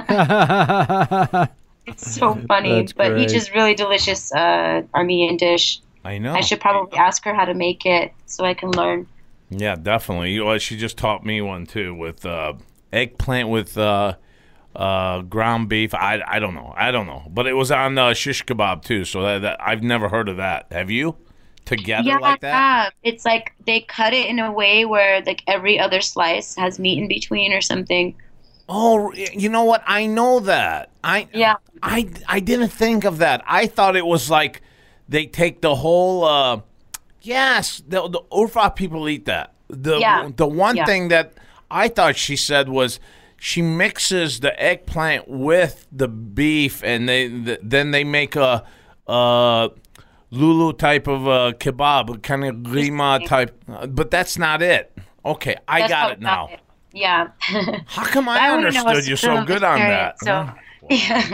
Speaker 6: It's so funny,
Speaker 4: That's
Speaker 6: but
Speaker 4: great.
Speaker 6: each is really delicious Armenian dish.
Speaker 3: I know.
Speaker 6: I should probably ask her how to make it so I can learn.
Speaker 3: Yeah, definitely. Well, she just taught me one too with eggplant with ground beef. I don't know, but it was on shish kebab too. So that I've never heard of that. Have you? Together like that?
Speaker 6: It's like they cut it in a way where like every other slice has meat in between or something.
Speaker 3: Oh, you know what? I know that. I didn't think of that. I thought it was like they take the whole. Yes, the Urfa people eat that. The one thing that I thought she said was, she mixes the eggplant with the beef, and then they make a Lulu type of kebab, kind of lima type. But that's not it. Okay, I got it now.
Speaker 6: Yeah.
Speaker 3: How come I understood you so good on that?
Speaker 6: So, yeah.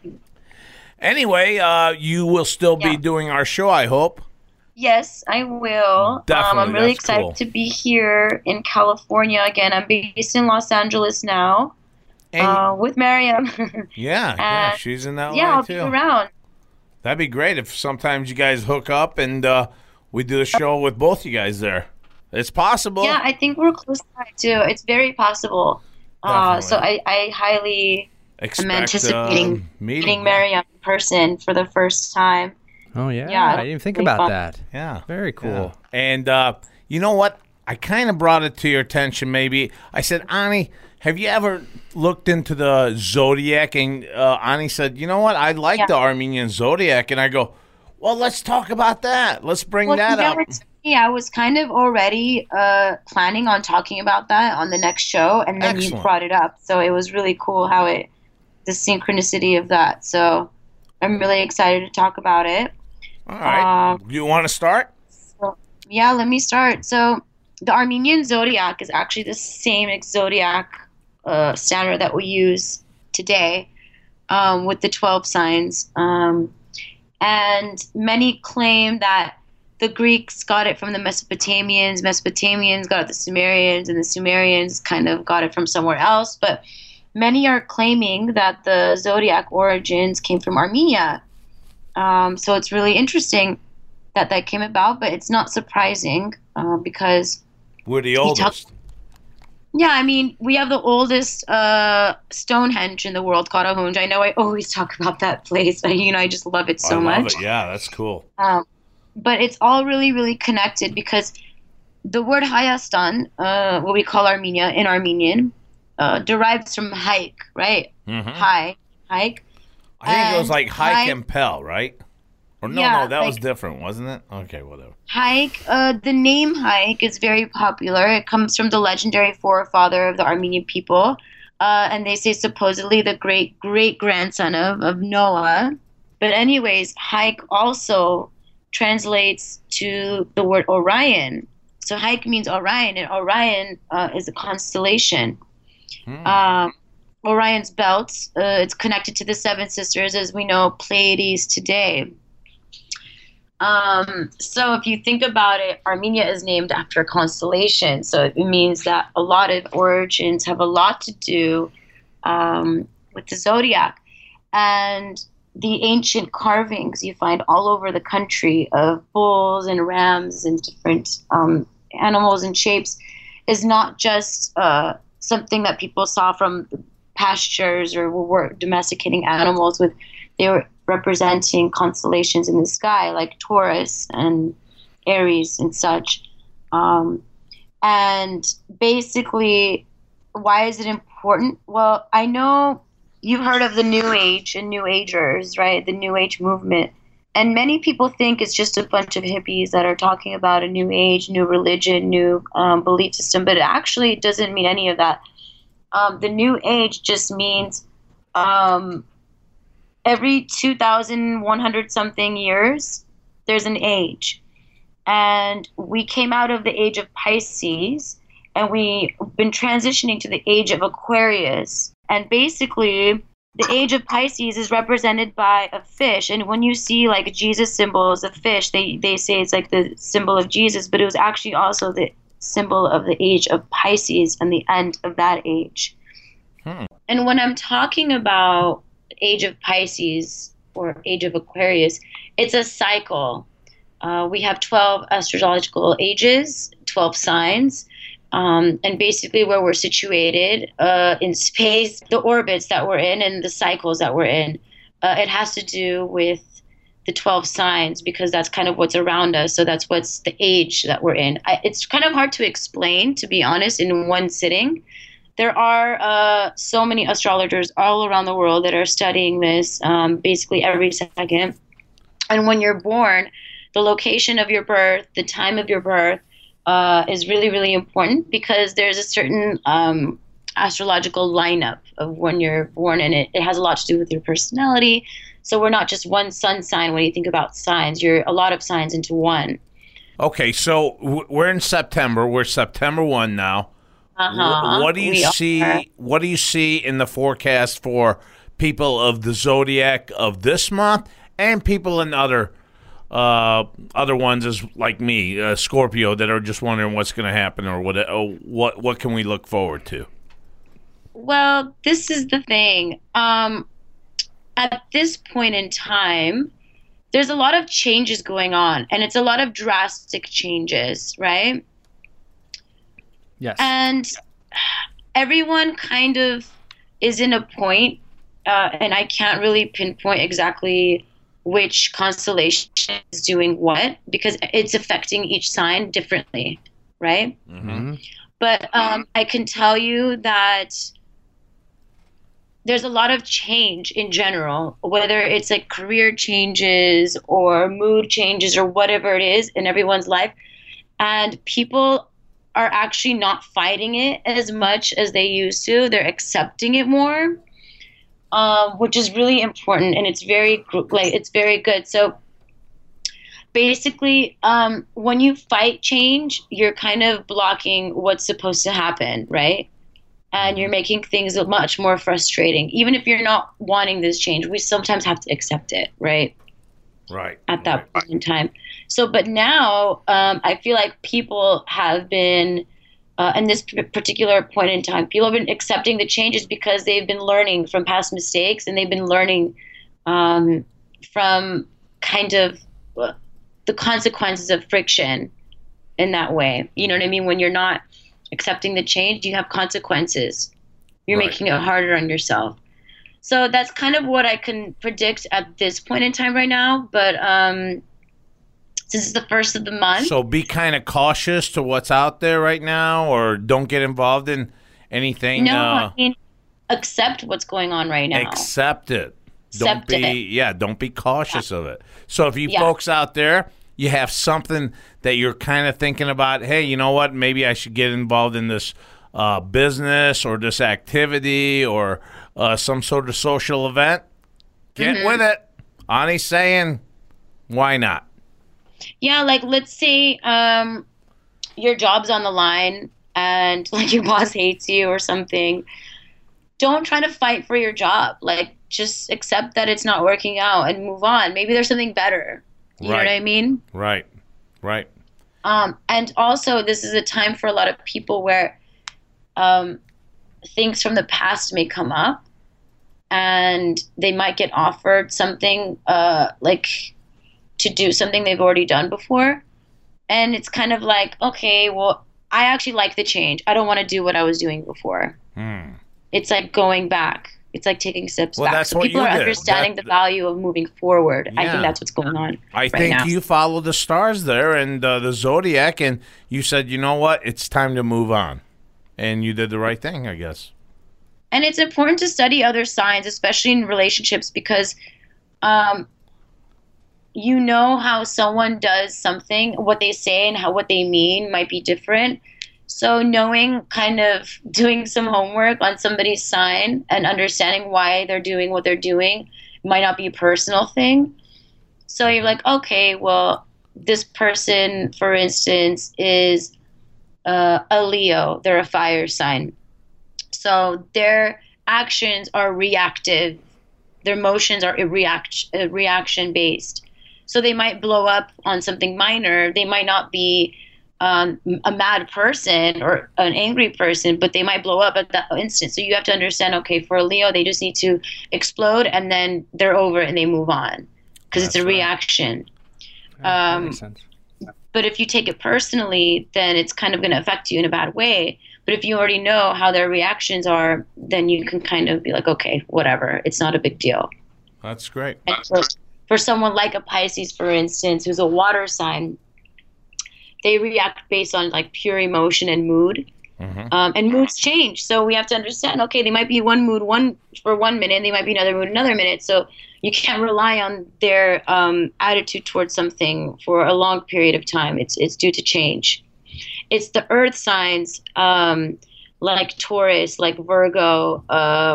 Speaker 3: Anyway, you will still be doing our show, I hope.
Speaker 6: Yes, I will.
Speaker 3: Definitely,
Speaker 6: I'm really
Speaker 3: that's
Speaker 6: excited
Speaker 3: cool.
Speaker 6: to be here in California again. I'm based in Los Angeles now with Miriam.
Speaker 3: Yeah, she's in LA
Speaker 6: I'll
Speaker 3: too.
Speaker 6: be around.
Speaker 3: That'd be great if sometimes you guys hook up and we do a show with both you guys there. It's possible.
Speaker 6: Yeah, I think we're close by too. It's very possible. So I highly am anticipating meeting Miriam in person for the first time.
Speaker 4: Oh, yeah.
Speaker 6: Yeah,
Speaker 4: I didn't even think about
Speaker 6: fun.
Speaker 4: that.
Speaker 3: Yeah.
Speaker 4: Very cool.
Speaker 3: Yeah. And you know what? I kind of brought it to your attention maybe. I said, Ani, have you ever looked into the Zodiac? And Ani said, you know what? I like the Armenian Zodiac. And I go, well, let's talk about that. Let's bring that up.
Speaker 6: Yeah, I was kind of already planning on talking about that on the next show. And then you brought it up. So it was really cool the synchronicity of that. So I'm really excited to talk about it.
Speaker 3: All right. You want to start?
Speaker 6: Yeah, let me start. So the Armenian Zodiac is actually the same Zodiac standard that we use today with the 12 signs. And many claim that the Greeks got it from the Mesopotamians got it the Sumerians, and the Sumerians kind of got it from somewhere else. But many are claiming that the Zodiac origins came from Armenia. So it's really interesting that came about, but it's not surprising because
Speaker 3: we're the oldest.
Speaker 6: Yeah, I mean, we have the oldest Stonehenge in the world, Carahunj. I know I always talk about that place. I just love it so much.
Speaker 3: I love it. Yeah, that's cool.
Speaker 6: But it's all really, really connected because the word Hayastan, what we call Armenia in Armenian, derives from hike, right?
Speaker 3: Mm-hmm.
Speaker 6: Hike.
Speaker 3: I think it was like hike and pel, right? Or no, that was different, wasn't it? Okay, whatever.
Speaker 6: Hike, the name Hike is very popular. It comes from the legendary forefather of the Armenian people. And they say supposedly the great-great-grandson of Noah. But anyways, Hike also translates to the word Orion. So Hike means Orion, and Orion is a constellation. Orion's belt, it's connected to the Seven Sisters, as we know Pleiades today. So if you think about it, Armenia is named after a constellation. So it means that a lot of origins have a lot to do with the zodiac. And the ancient carvings you find all over the country of bulls and rams and different animals and shapes is not just something that people saw from pastures or were domesticating animals with. They were representing constellations in the sky like Taurus and Aries and such. And basically, why is it important? Well, I know you've heard of the New Age and New Agers, right? The New Age movement. And many people think it's just a bunch of hippies that are talking about a new age, new religion, new belief system, but it actually doesn't mean any of that. The New Age just means every 2,100 something years, there's an age. And we came out of the age of Pisces, and we've been transitioning to the age of Aquarius. And basically, the age of Pisces is represented by a fish. And when you see like Jesus symbols, a fish, they say it's like the symbol of Jesus, but it was actually also the symbol of the age of Pisces and the end of that age. And when I'm talking about age of Pisces or age of Aquarius, it's a cycle. We have 12 astrological ages, 12 signs, and basically where we're situated in space, the orbits that we're in and the cycles that we're in. It has to do with the 12 signs because that's kind of what's around us. So that's what's the age that we're in. It's kind of hard to explain, to be honest, in one sitting. There are so many astrologers all around the world that are studying this basically every second. And when you're born, the location of your birth, the time of your birth is really, really important because there's a certain astrological lineup of when you're born, and it has a lot to do with your personality. So we're not just one sun sign when you think about signs. You're a lot of signs into one.
Speaker 3: Okay, so we're in September. We're September 1 now. What do you see? What do you see in the forecast for people of the zodiac of this month and people in other ones, as like me, Scorpio, that are just wondering what's going to happen or what can we look forward to?
Speaker 6: Well, this is the thing. At this point in time, there's a lot of changes going on, and it's a lot of drastic changes, right?
Speaker 4: Yes.
Speaker 6: And everyone kind of is in a point, and I can't really pinpoint exactly which constellation is doing what, because it's affecting each sign differently, right?
Speaker 3: Mm-hmm.
Speaker 6: But I can tell you that there's a lot of change in general, whether it's like career changes or mood changes or whatever it is in everyone's life. And people are actually not fighting it as much as they used to. They're accepting it more, which is really important. And it's very good. So basically, when you fight change, you're kind of blocking what's supposed to happen, right? And you're making things much more frustrating. Even if you're not wanting this change, we sometimes have to accept it, right?
Speaker 3: Right.
Speaker 6: At that point in time. So, but now I feel like people have been, in this particular point in time, people have been accepting the changes because they've been learning from past mistakes, and they've been learning from kind of the consequences of friction in that way. You know what I mean? When you're not accepting the change, you have consequences. You're making it harder on yourself. So that's kind of what I can predict at this point in time right now. But since it's the first of the month.
Speaker 3: So be kind of cautious to what's out there right now, or don't get involved in anything.
Speaker 6: No, I mean, accept what's going on right now.
Speaker 3: Accept it.
Speaker 6: Don't
Speaker 3: be cautious of it. So if you folks out there, you have something that you're kind of thinking about, hey, you know what, maybe I should get involved in this business or this activity or some sort of social event, get with it. Ani's saying, why not?
Speaker 6: Yeah, like let's say your job's on the line and like your boss hates you or something. Don't try to fight for your job. Like just accept that it's not working out and move on. Maybe there's something better. You know what I mean?
Speaker 3: Right.
Speaker 6: And also, this is a time for a lot of people where things from the past may come up, and they might get offered something like to do something they've already done before. And it's kind of like, okay, well, I actually like the change. I don't want to do what I was doing before. It's like going back. It's like taking steps back.
Speaker 3: That's
Speaker 6: so
Speaker 3: what
Speaker 6: people
Speaker 3: you
Speaker 6: are
Speaker 3: did.
Speaker 6: understanding the value of moving forward.
Speaker 3: Yeah.
Speaker 6: I think that's what's going on.
Speaker 3: I think you follow the stars there and the zodiac, and you said, you know what, it's time to move on. And you did the right thing, I guess.
Speaker 6: And it's important to study other signs, especially in relationships, because you know how someone does something, what they say and what they mean might be different. So knowing, kind of doing some homework on somebody's sign and understanding why they're doing what they're doing might not be a personal thing. So you're like, okay, well, this person, for instance, is a Leo. They're a fire sign. So their actions are reactive. Their emotions are reaction-based. So they might blow up on something minor. They might not be a mad person or an angry person, but they might blow up at that instant. So you have to understand, okay, for a Leo, they just need to explode and then they're over and they move on because it's a reaction.
Speaker 4: That makes sense.
Speaker 6: But if you take it personally, then it's kind of going to affect you in a bad way. But if you already know how their reactions are, then you can kind of be like, okay, whatever. It's not a big deal.
Speaker 3: That's great.
Speaker 6: And for someone like a Pisces, for instance, who's a water sign, they react based on like pure emotion and mood. And moods change. So we have to understand, okay, they might be one mood for 1 minute, and they might be another mood another minute. So you can't rely on their attitude towards something for a long period of time. It's due to change. It's the earth signs, like Taurus, like Virgo,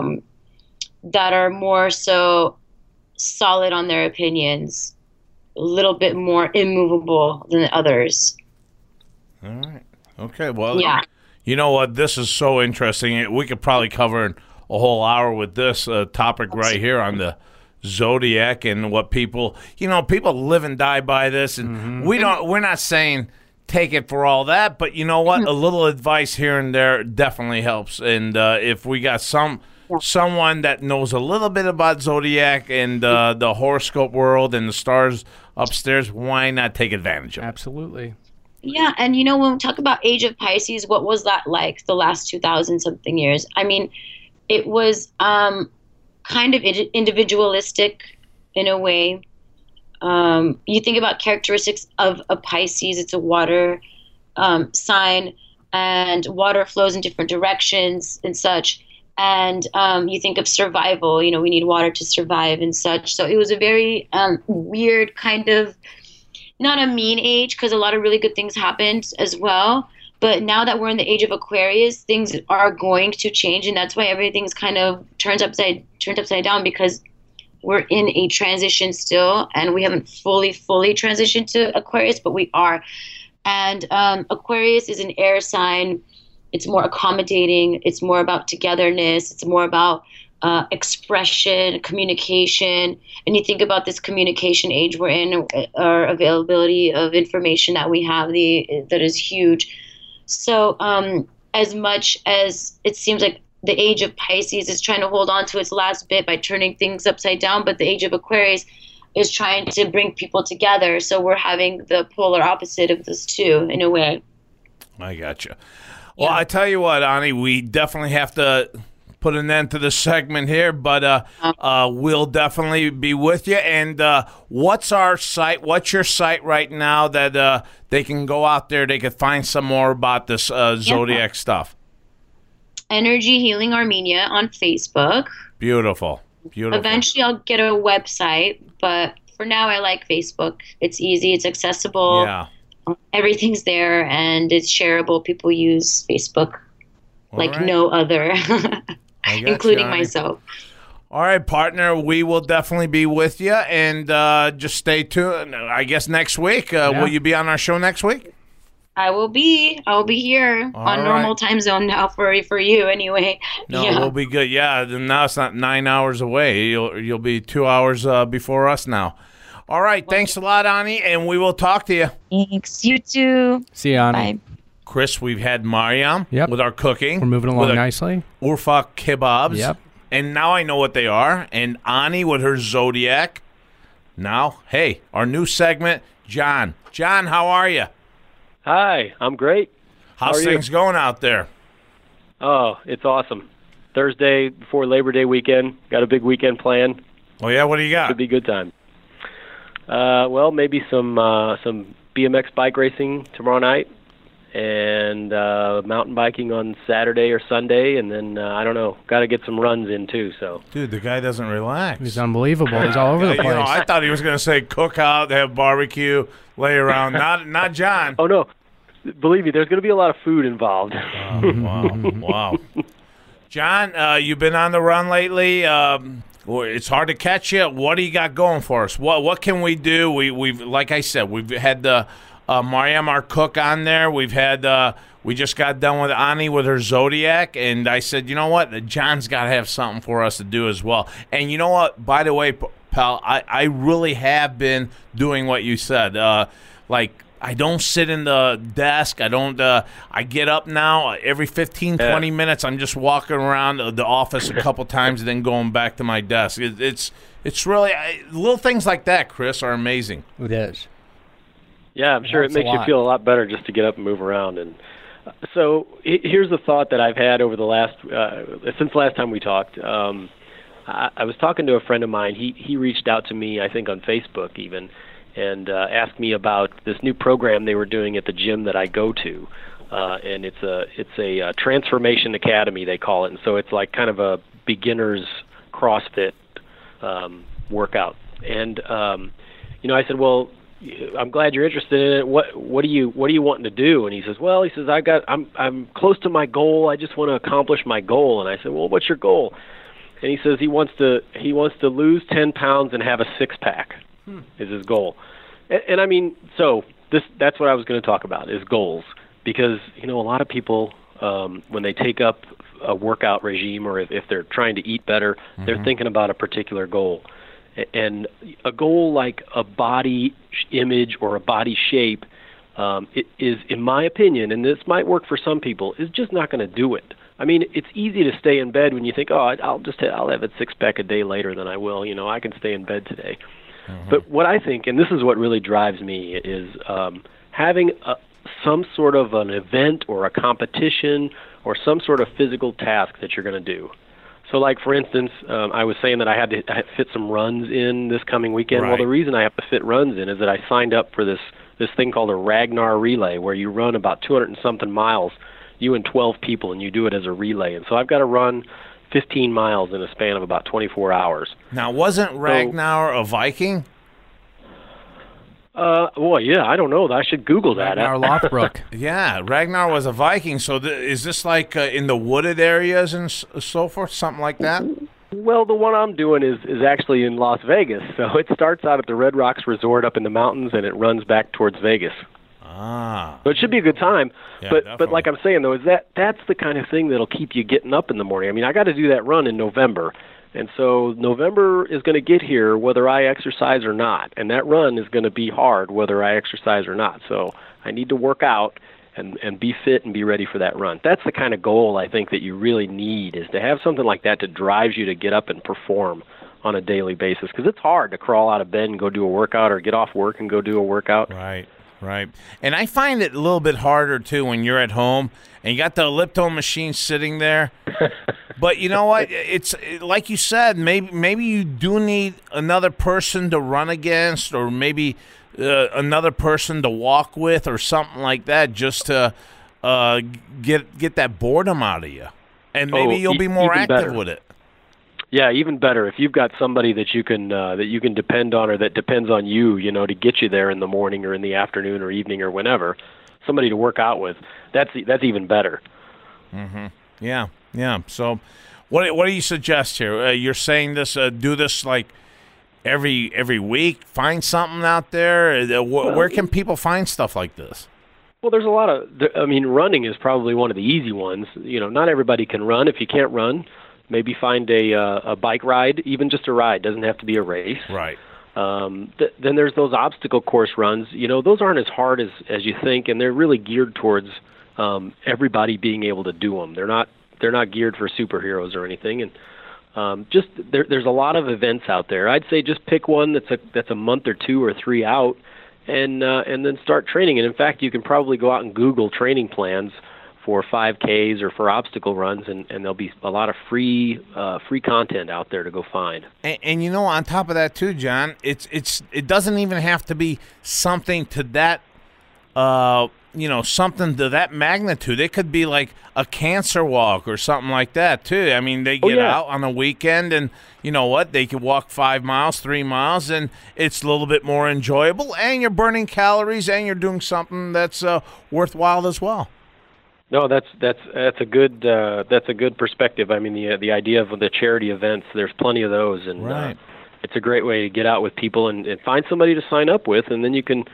Speaker 6: that are more so solid on their opinions, a little bit more immovable than others.
Speaker 3: All right. Okay. Well,
Speaker 6: Yeah.
Speaker 3: you know what? This is so interesting. We could probably cover a whole hour with this topic right here on the zodiac and what people, people live and die by this, and we're not saying take it for all that, but you know what? A little advice here and there definitely helps. And if we got someone that knows a little bit about zodiac and the horoscope world and the stars upstairs, why not take advantage of it?
Speaker 4: Absolutely.
Speaker 6: Yeah, and when we talk about Age of Pisces, what was that like the last 2,000 something years? I mean, it was kind of individualistic in a way. You think about characteristics of a Pisces, it's a water sign, and water flows in different directions and such. And you think of survival, we need water to survive and such. So it was a very weird kind of, not a mean age, because a lot of really good things happened as well. But now that we're in the age of Aquarius, things are going to change, and that's why everything's kind of turned upside down, because we're in a transition still, and we haven't fully transitioned to Aquarius, but we are. And Aquarius is an air sign. It's more accommodating. It's more about togetherness. It's more about expression, communication. And you think about this communication age we're in, our availability of information that we have, that is huge. So as much as it seems like the age of Pisces is trying to hold on to its last bit by turning things upside down, but the age of Aquarius is trying to bring people together. So we're having the polar opposite of this too, in a way.
Speaker 3: I gotcha. Well, I tell you what, Ani, we definitely have to put an end to this segment here, but we'll definitely be with you. And what's our site? What's your site right now that they can go out there, they could find some more about this zodiac stuff?
Speaker 6: Energy Healing Armenia on Facebook.
Speaker 3: Beautiful.
Speaker 6: Eventually I'll get a website, but for now I like Facebook. It's easy, it's accessible.
Speaker 3: Yeah.
Speaker 6: Everything's there, and it's shareable. People use Facebook no other, including myself.
Speaker 3: All right, partner, we will definitely be with you, and just stay tuned. I guess next week, will you be on our show next week?
Speaker 6: I will be here on normal time zone now for you anyway.
Speaker 3: No, we'll be good. Yeah, now it's not 9 hours away. You'll be 2 hours before us now. All right, thanks a lot, Ani, and we will talk to you.
Speaker 6: Thanks, you too.
Speaker 4: See you, Ani.
Speaker 6: Bye.
Speaker 3: Chris, we've had Mariam with our cooking.
Speaker 4: We're moving along nicely.
Speaker 3: Urfa kebabs.
Speaker 4: Yep.
Speaker 3: And now I know what they are. And Ani with her zodiac. Now, hey, our new segment, John. John, how are you?
Speaker 7: Hi, I'm great.
Speaker 3: How's things going out there?
Speaker 7: Oh, it's awesome. Thursday before Labor Day weekend. Got a big weekend planned.
Speaker 3: Oh, yeah? What do you got?
Speaker 7: Should be a good time. Well, maybe some BMX bike racing tomorrow night, and mountain biking on Saturday or Sunday, and then I don't know, got to get some runs in too. So,
Speaker 3: dude, the guy doesn't relax.
Speaker 4: He's unbelievable. He's all over the place.
Speaker 3: I thought he was going to say cook out, have barbecue, lay around. Not John.
Speaker 7: Oh no, believe me, there's going to be a lot of food involved.
Speaker 3: Wow. John, you've been on the run lately. It's hard to catch you. What do you got going for us? What can we do? We've like I said, we've had the Mariam, our cook, on there. We've had we just got done with Ani with her zodiac, and I said, you know what, John's got to have something for us to do as well. And you know what? By the way, pal, I really have been doing what you said. I don't sit in the desk. I don't. I get up now every 15, 20 minutes. I'm just walking around the office a couple times and then going back to my desk. It's really little things like that, Chris, are amazing.
Speaker 4: It is.
Speaker 7: Yeah, I'm sure it makes you feel a lot better just to get up and move around. And so here's the thought that I've had over the since last time we talked. I was talking to a friend of mine. He reached out to me, I think on Facebook even, and asked me about this new program they were doing at the gym that I go to, and it's a transformation academy, they call it, and so it's like kind of a beginner's CrossFit workout. And I said, well, I'm glad you're interested in it. What are you wanting to do? And he says, well, I'm close to my goal. I just want to accomplish my goal. And I said, well, what's your goal? And he says he wants to lose 10 pounds and have a 6-pack is his goal. And I mean, so that's what I was going to talk about is goals, because a lot of people when they take up a workout regime, or if they're trying to eat better, they're thinking about a particular goal. And a goal like a body image or a body shape it is, in my opinion, and this might work for some people, is just not going to do it. I mean, it's easy to stay in bed when you think, I'll have a 6-pack a day later than I will. I can stay in bed today. But what I think, and this is what really drives me, is having some sort of an event or a competition or some sort of physical task that you're going to do. So, like, for instance, I was saying that I had to fit some runs in this coming weekend. Right. Well, the reason I have to fit runs in is that I signed up for this thing called a Ragnar Relay, where you run about 200 and something miles, you and 12 people, and you do it as a relay. And so I've got to run 15 miles in a span of about 24 hours.
Speaker 3: Now, wasn't Ragnar a Viking?
Speaker 7: Well, yeah, I don't know. I should Google that.
Speaker 4: Ragnar Lothbrok.
Speaker 3: Yeah, Ragnar was a Viking. So is this like in the wooded areas and so forth, something like that?
Speaker 7: Well, the one I'm doing is actually in Las Vegas. So it starts out at the Red Rocks Resort up in the mountains, and it runs back towards Vegas.
Speaker 3: Ah.
Speaker 7: So it should be a good time.
Speaker 3: Yeah,
Speaker 7: but like I'm saying, though, that's the kind of thing that'll keep you getting up in the morning. I mean, I got to do that run in November. And so November is going to get here whether I exercise or not. And that run is going to be hard whether I exercise or not. So I need to work out and be fit and be ready for that run. That's the kind of goal I think that you really need, is to have something like that that drives you to get up and perform on a daily basis. Because it's hard to crawl out of bed and go do a workout, or get off work and go do a workout.
Speaker 3: Right. And I find it a little bit harder, too, when you're at home and you got the ellipto machine sitting there. But you know what? It's like you said, maybe you do need another person to run against, or maybe another person to walk with, or something like that, just to get that boredom out of you. And maybe you'll be more active with it.
Speaker 7: Yeah, even better if you've got somebody that you can depend on, or that depends on you, to get you there in the morning or in the afternoon or evening or whenever. Somebody to work out with. That's even better.
Speaker 3: Mm-hmm. Yeah. So, what do you suggest here? You're saying this, do this like every week. Find something out there. Where can people find stuff like this?
Speaker 7: Well, there's a lot of. Running is probably one of the easy ones. Not everybody can run. If you can't run, maybe find a bike ride, even just a ride. Doesn't have to be a race.
Speaker 3: Right.
Speaker 7: Then there's those obstacle course runs. Those aren't as hard as you think, and they're really geared towards everybody being able to do them. They're not geared for superheroes or anything. And there's a lot of events out there. I'd say just pick one that's a month or 2 or 3 out, and then start training. And in fact, you can probably go out and Google training plans for 5Ks or for obstacle runs, and there'll be a lot of free content out there to go find.
Speaker 3: And on top of that too, John, it doesn't even have to be something to that something to that magnitude. It could be like a cancer walk or something like that too. I mean, they get out on the weekend, and you know what? They could walk 5 miles, 3 miles, and it's a little bit more enjoyable, and you're burning calories, and you're doing something that's worthwhile as well.
Speaker 7: No, that's a good perspective. I mean, the idea of the charity events, there's plenty of those, and
Speaker 3: right.
Speaker 7: It's a great way to get out with people and find somebody to sign up with, and then you can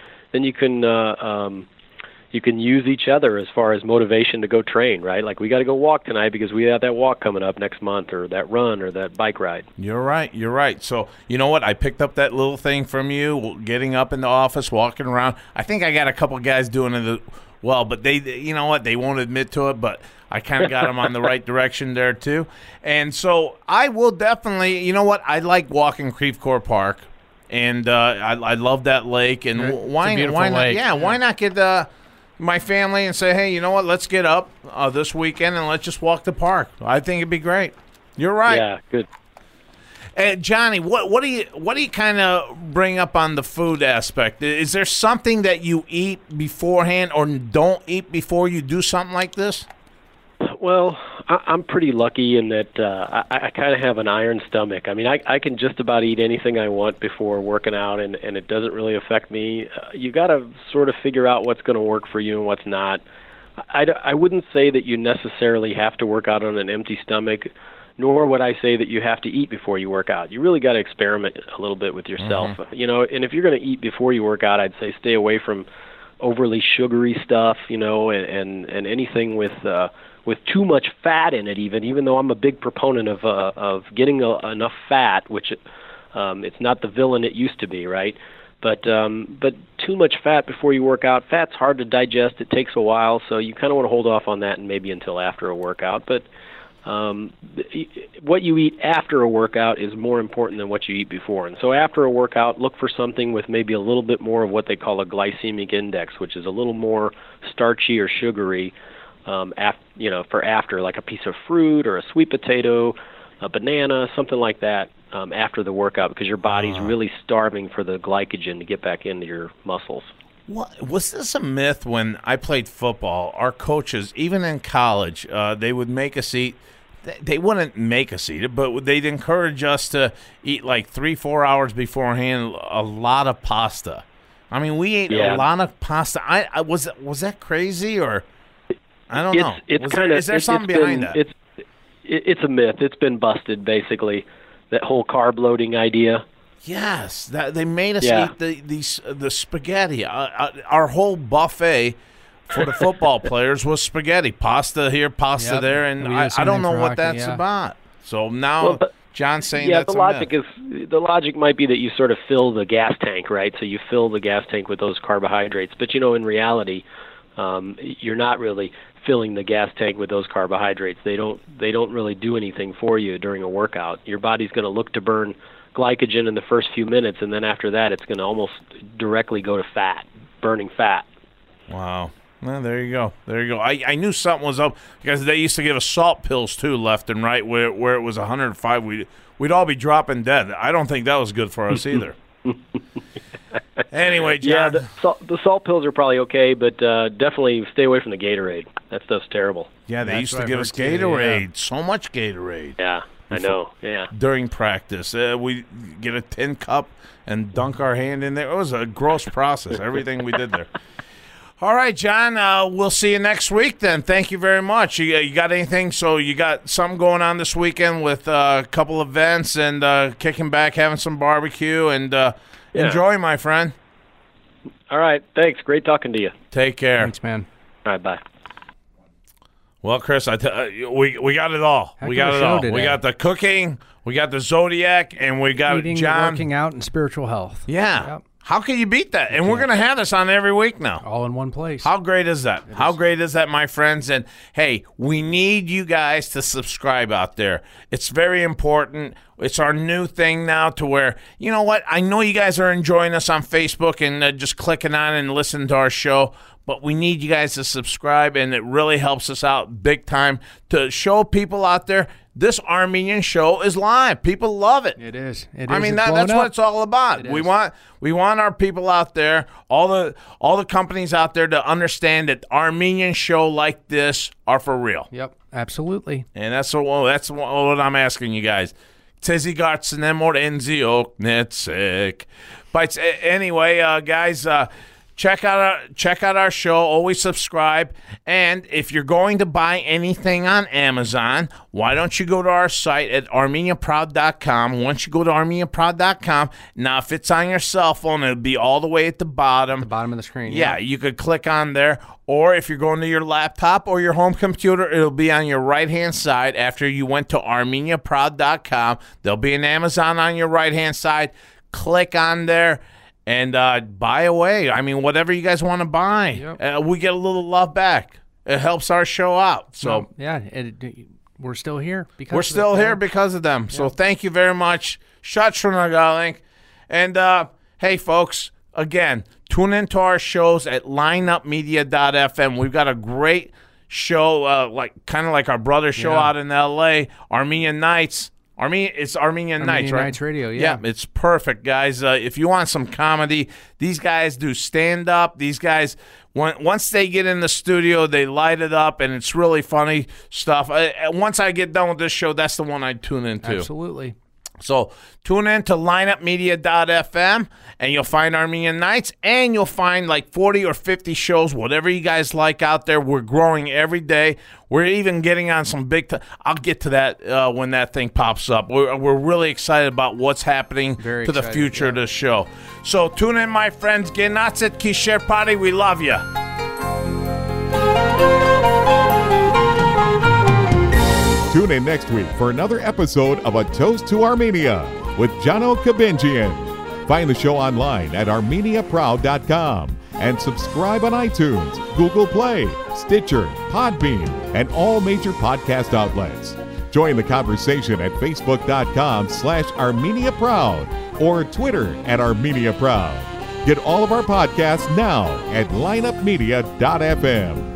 Speaker 7: use each other as far as motivation to go train, right? Like, we got to go walk tonight because we have that walk coming up next month, or that run, or that bike ride.
Speaker 3: You're right. So, you know what? I picked up that little thing from you, getting up in the office, walking around. I think I got a couple guys doing it well, but they, you know what? They won't admit to it, but I kind of got them on the right direction there too. And so I will definitely, you know what? I like walking Creve Coeur Park, and I love that lake. And why not?
Speaker 4: Lake.
Speaker 3: Yeah, why not get my family and say, hey, you know what? Let's get up this weekend and let's just walk the park. I think it'd be great. You're right.
Speaker 7: Yeah, good.
Speaker 3: Johnny, what do you kind of bring up on the food aspect? Is there something that you eat beforehand or don't eat before you do something like this?
Speaker 7: Well, I'm pretty lucky in that I kind of have an iron stomach. I mean, I can just about eat anything I want before working out, and it doesn't really affect me. You got to sort of figure out what's going to work for you and what's not. I wouldn't say that you necessarily have to work out on an empty stomach, nor would I say that you have to eat before you work out. You really got to experiment a little bit with yourself. And if you're going to eat before you work out, I'd say stay away from overly sugary stuff, and anything with too much fat in it. Even though I'm a big proponent of getting enough fat, which it's not the villain it used to be, right? But too much fat before you work out, fat's hard to digest. It takes a while, so you kind of want to hold off on that and maybe until after a workout. But what you eat after a workout is more important than what you eat before. And so after a workout, look for something with maybe a little bit more of what they call a glycemic index, which is a little more starchy or sugary, for after, like a piece of fruit or a sweet potato, a banana, something like that. After the workout, because your body's really starving for the glycogen to get back into your muscles.
Speaker 3: What, was this a myth when I played football? Our coaches, even in college, they would make us eat. They wouldn't make us eat it, but they'd encourage us to eat like 3-4 hours beforehand a lot of pasta. I mean, we ate a lot of pasta. I was that crazy, or I don't know. Is there something behind that?
Speaker 7: It's a myth. It's been busted, basically. That whole carb loading idea.
Speaker 3: Yes, they made us eat the spaghetti. Our whole buffet for the football players was spaghetti, pasta here, pasta there, and I don't know what that's about. So now John's saying that's
Speaker 7: the logic the logic might be that you sort of fill the gas tank, right? So you fill the gas tank with those carbohydrates, but in reality, you're not really filling the gas tank with those carbohydrates. They don't really do anything for you during a workout. Your body's going to look to burn glycogen in the first few minutes, and then after that, it's going to almost directly go to fat, burning fat.
Speaker 3: Wow. Well, there you go. I knew something was up because they used to give us salt pills too, left and right, where it was 105. We'd all be dropping dead. I don't think that was good for us either. Anyway, John.
Speaker 7: Yeah, the salt pills are probably okay, but definitely stay away from the Gatorade. That stuff's terrible.
Speaker 3: Yeah, they used to give us Gatorade. So much Gatorade.
Speaker 7: Yeah, I know. Yeah.
Speaker 3: During practice, we get a tin cup and dunk our hand in there. It was a gross process, everything we did there. All right, John, we'll see you next week then. Thank you very much. You got anything? So you got something going on this weekend with a couple events and kicking back, having some barbecue, and enjoy, my friend.
Speaker 7: All right. Thanks. Great talking to you.
Speaker 3: Take care.
Speaker 4: Thanks, man.
Speaker 7: All right. Bye.
Speaker 3: Well, Chris, we got it all. We got it all. Today. We got the cooking, we got the Zodiac, and we got
Speaker 4: eating,
Speaker 3: John.
Speaker 4: Working out, and spiritual health.
Speaker 3: Yeah. Yep. How can you beat that? And we're going to have this on every week now.
Speaker 4: All in one place.
Speaker 3: How great is that? How great is that, my friends? And, hey, we need you guys to subscribe out there. It's very important. It's our new thing now to where, you know what? I know you guys are enjoying us on Facebook and just clicking on and listening to our show, but we need you guys to subscribe, and it really helps us out big time to show people out there this Armenian show is live. People love it.
Speaker 4: It is.
Speaker 3: I mean, that's what it's all about. We want our people out there, all the companies out there, to understand that Armenian show like this are for real.
Speaker 4: Yep, absolutely.
Speaker 3: And that's what I'm asking you guys. But anyway, guys. Check out our show. Always subscribe. And if you're going to buy anything on Amazon, why don't you go to our site at ArmeniaProud.com. Once you go to ArmeniaProud.com, now if it's on your cell phone, it'll be all the way at the bottom.
Speaker 4: The bottom of the screen.
Speaker 3: Yeah, you could click on there. Or if you're going to your laptop or your home computer, it'll be on your right-hand side after you went to ArmeniaProud.com. There'll be an Amazon on your right-hand side. Click on there. And buy away. I mean, whatever you guys want to buy. Yep. We get a little love back. It helps our show out. So
Speaker 4: we're still here because
Speaker 3: of them. Yep. So thank you very much. Shatrunagaling. And hey, folks, again, tune into our shows at lineupmedia.fm. We've got a great show, kind of like our brother show out in L.A., Armenian Nights. It's Armenian Nights, right?
Speaker 4: Nights Radio, yeah.
Speaker 3: Yeah, it's perfect, guys. If you want some comedy, these guys do stand-up. These guys, once they get in the studio, they light it up, and it's really funny stuff. Once I get done with this show, that's the one I tune into.
Speaker 4: Absolutely.
Speaker 3: So tune in to lineupmedia.fm, and you'll find Armenian Nights, and you'll find like 40 or 50 shows, whatever you guys like out there. We're growing every day. We're even getting on some big I'll get to that when that thing pops up. We're really excited about what's happening to the future of the show. So tune in, my friends. Genatset Kisher Party. We love you.
Speaker 2: Tune in next week for another episode of A Toast to Armenia with Jano Kabinjian. Find the show online at armeniaproud.com and subscribe on iTunes, Google Play, Stitcher, Podbean, and all major podcast outlets. Join the conversation at facebook.com/ArmeniaProud or Twitter at ArmeniaProud. Get all of our podcasts now at lineupmedia.fm.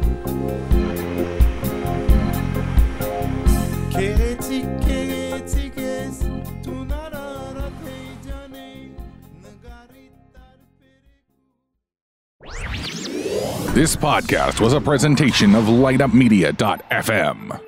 Speaker 1: This podcast was a presentation of lineupmedia.fm.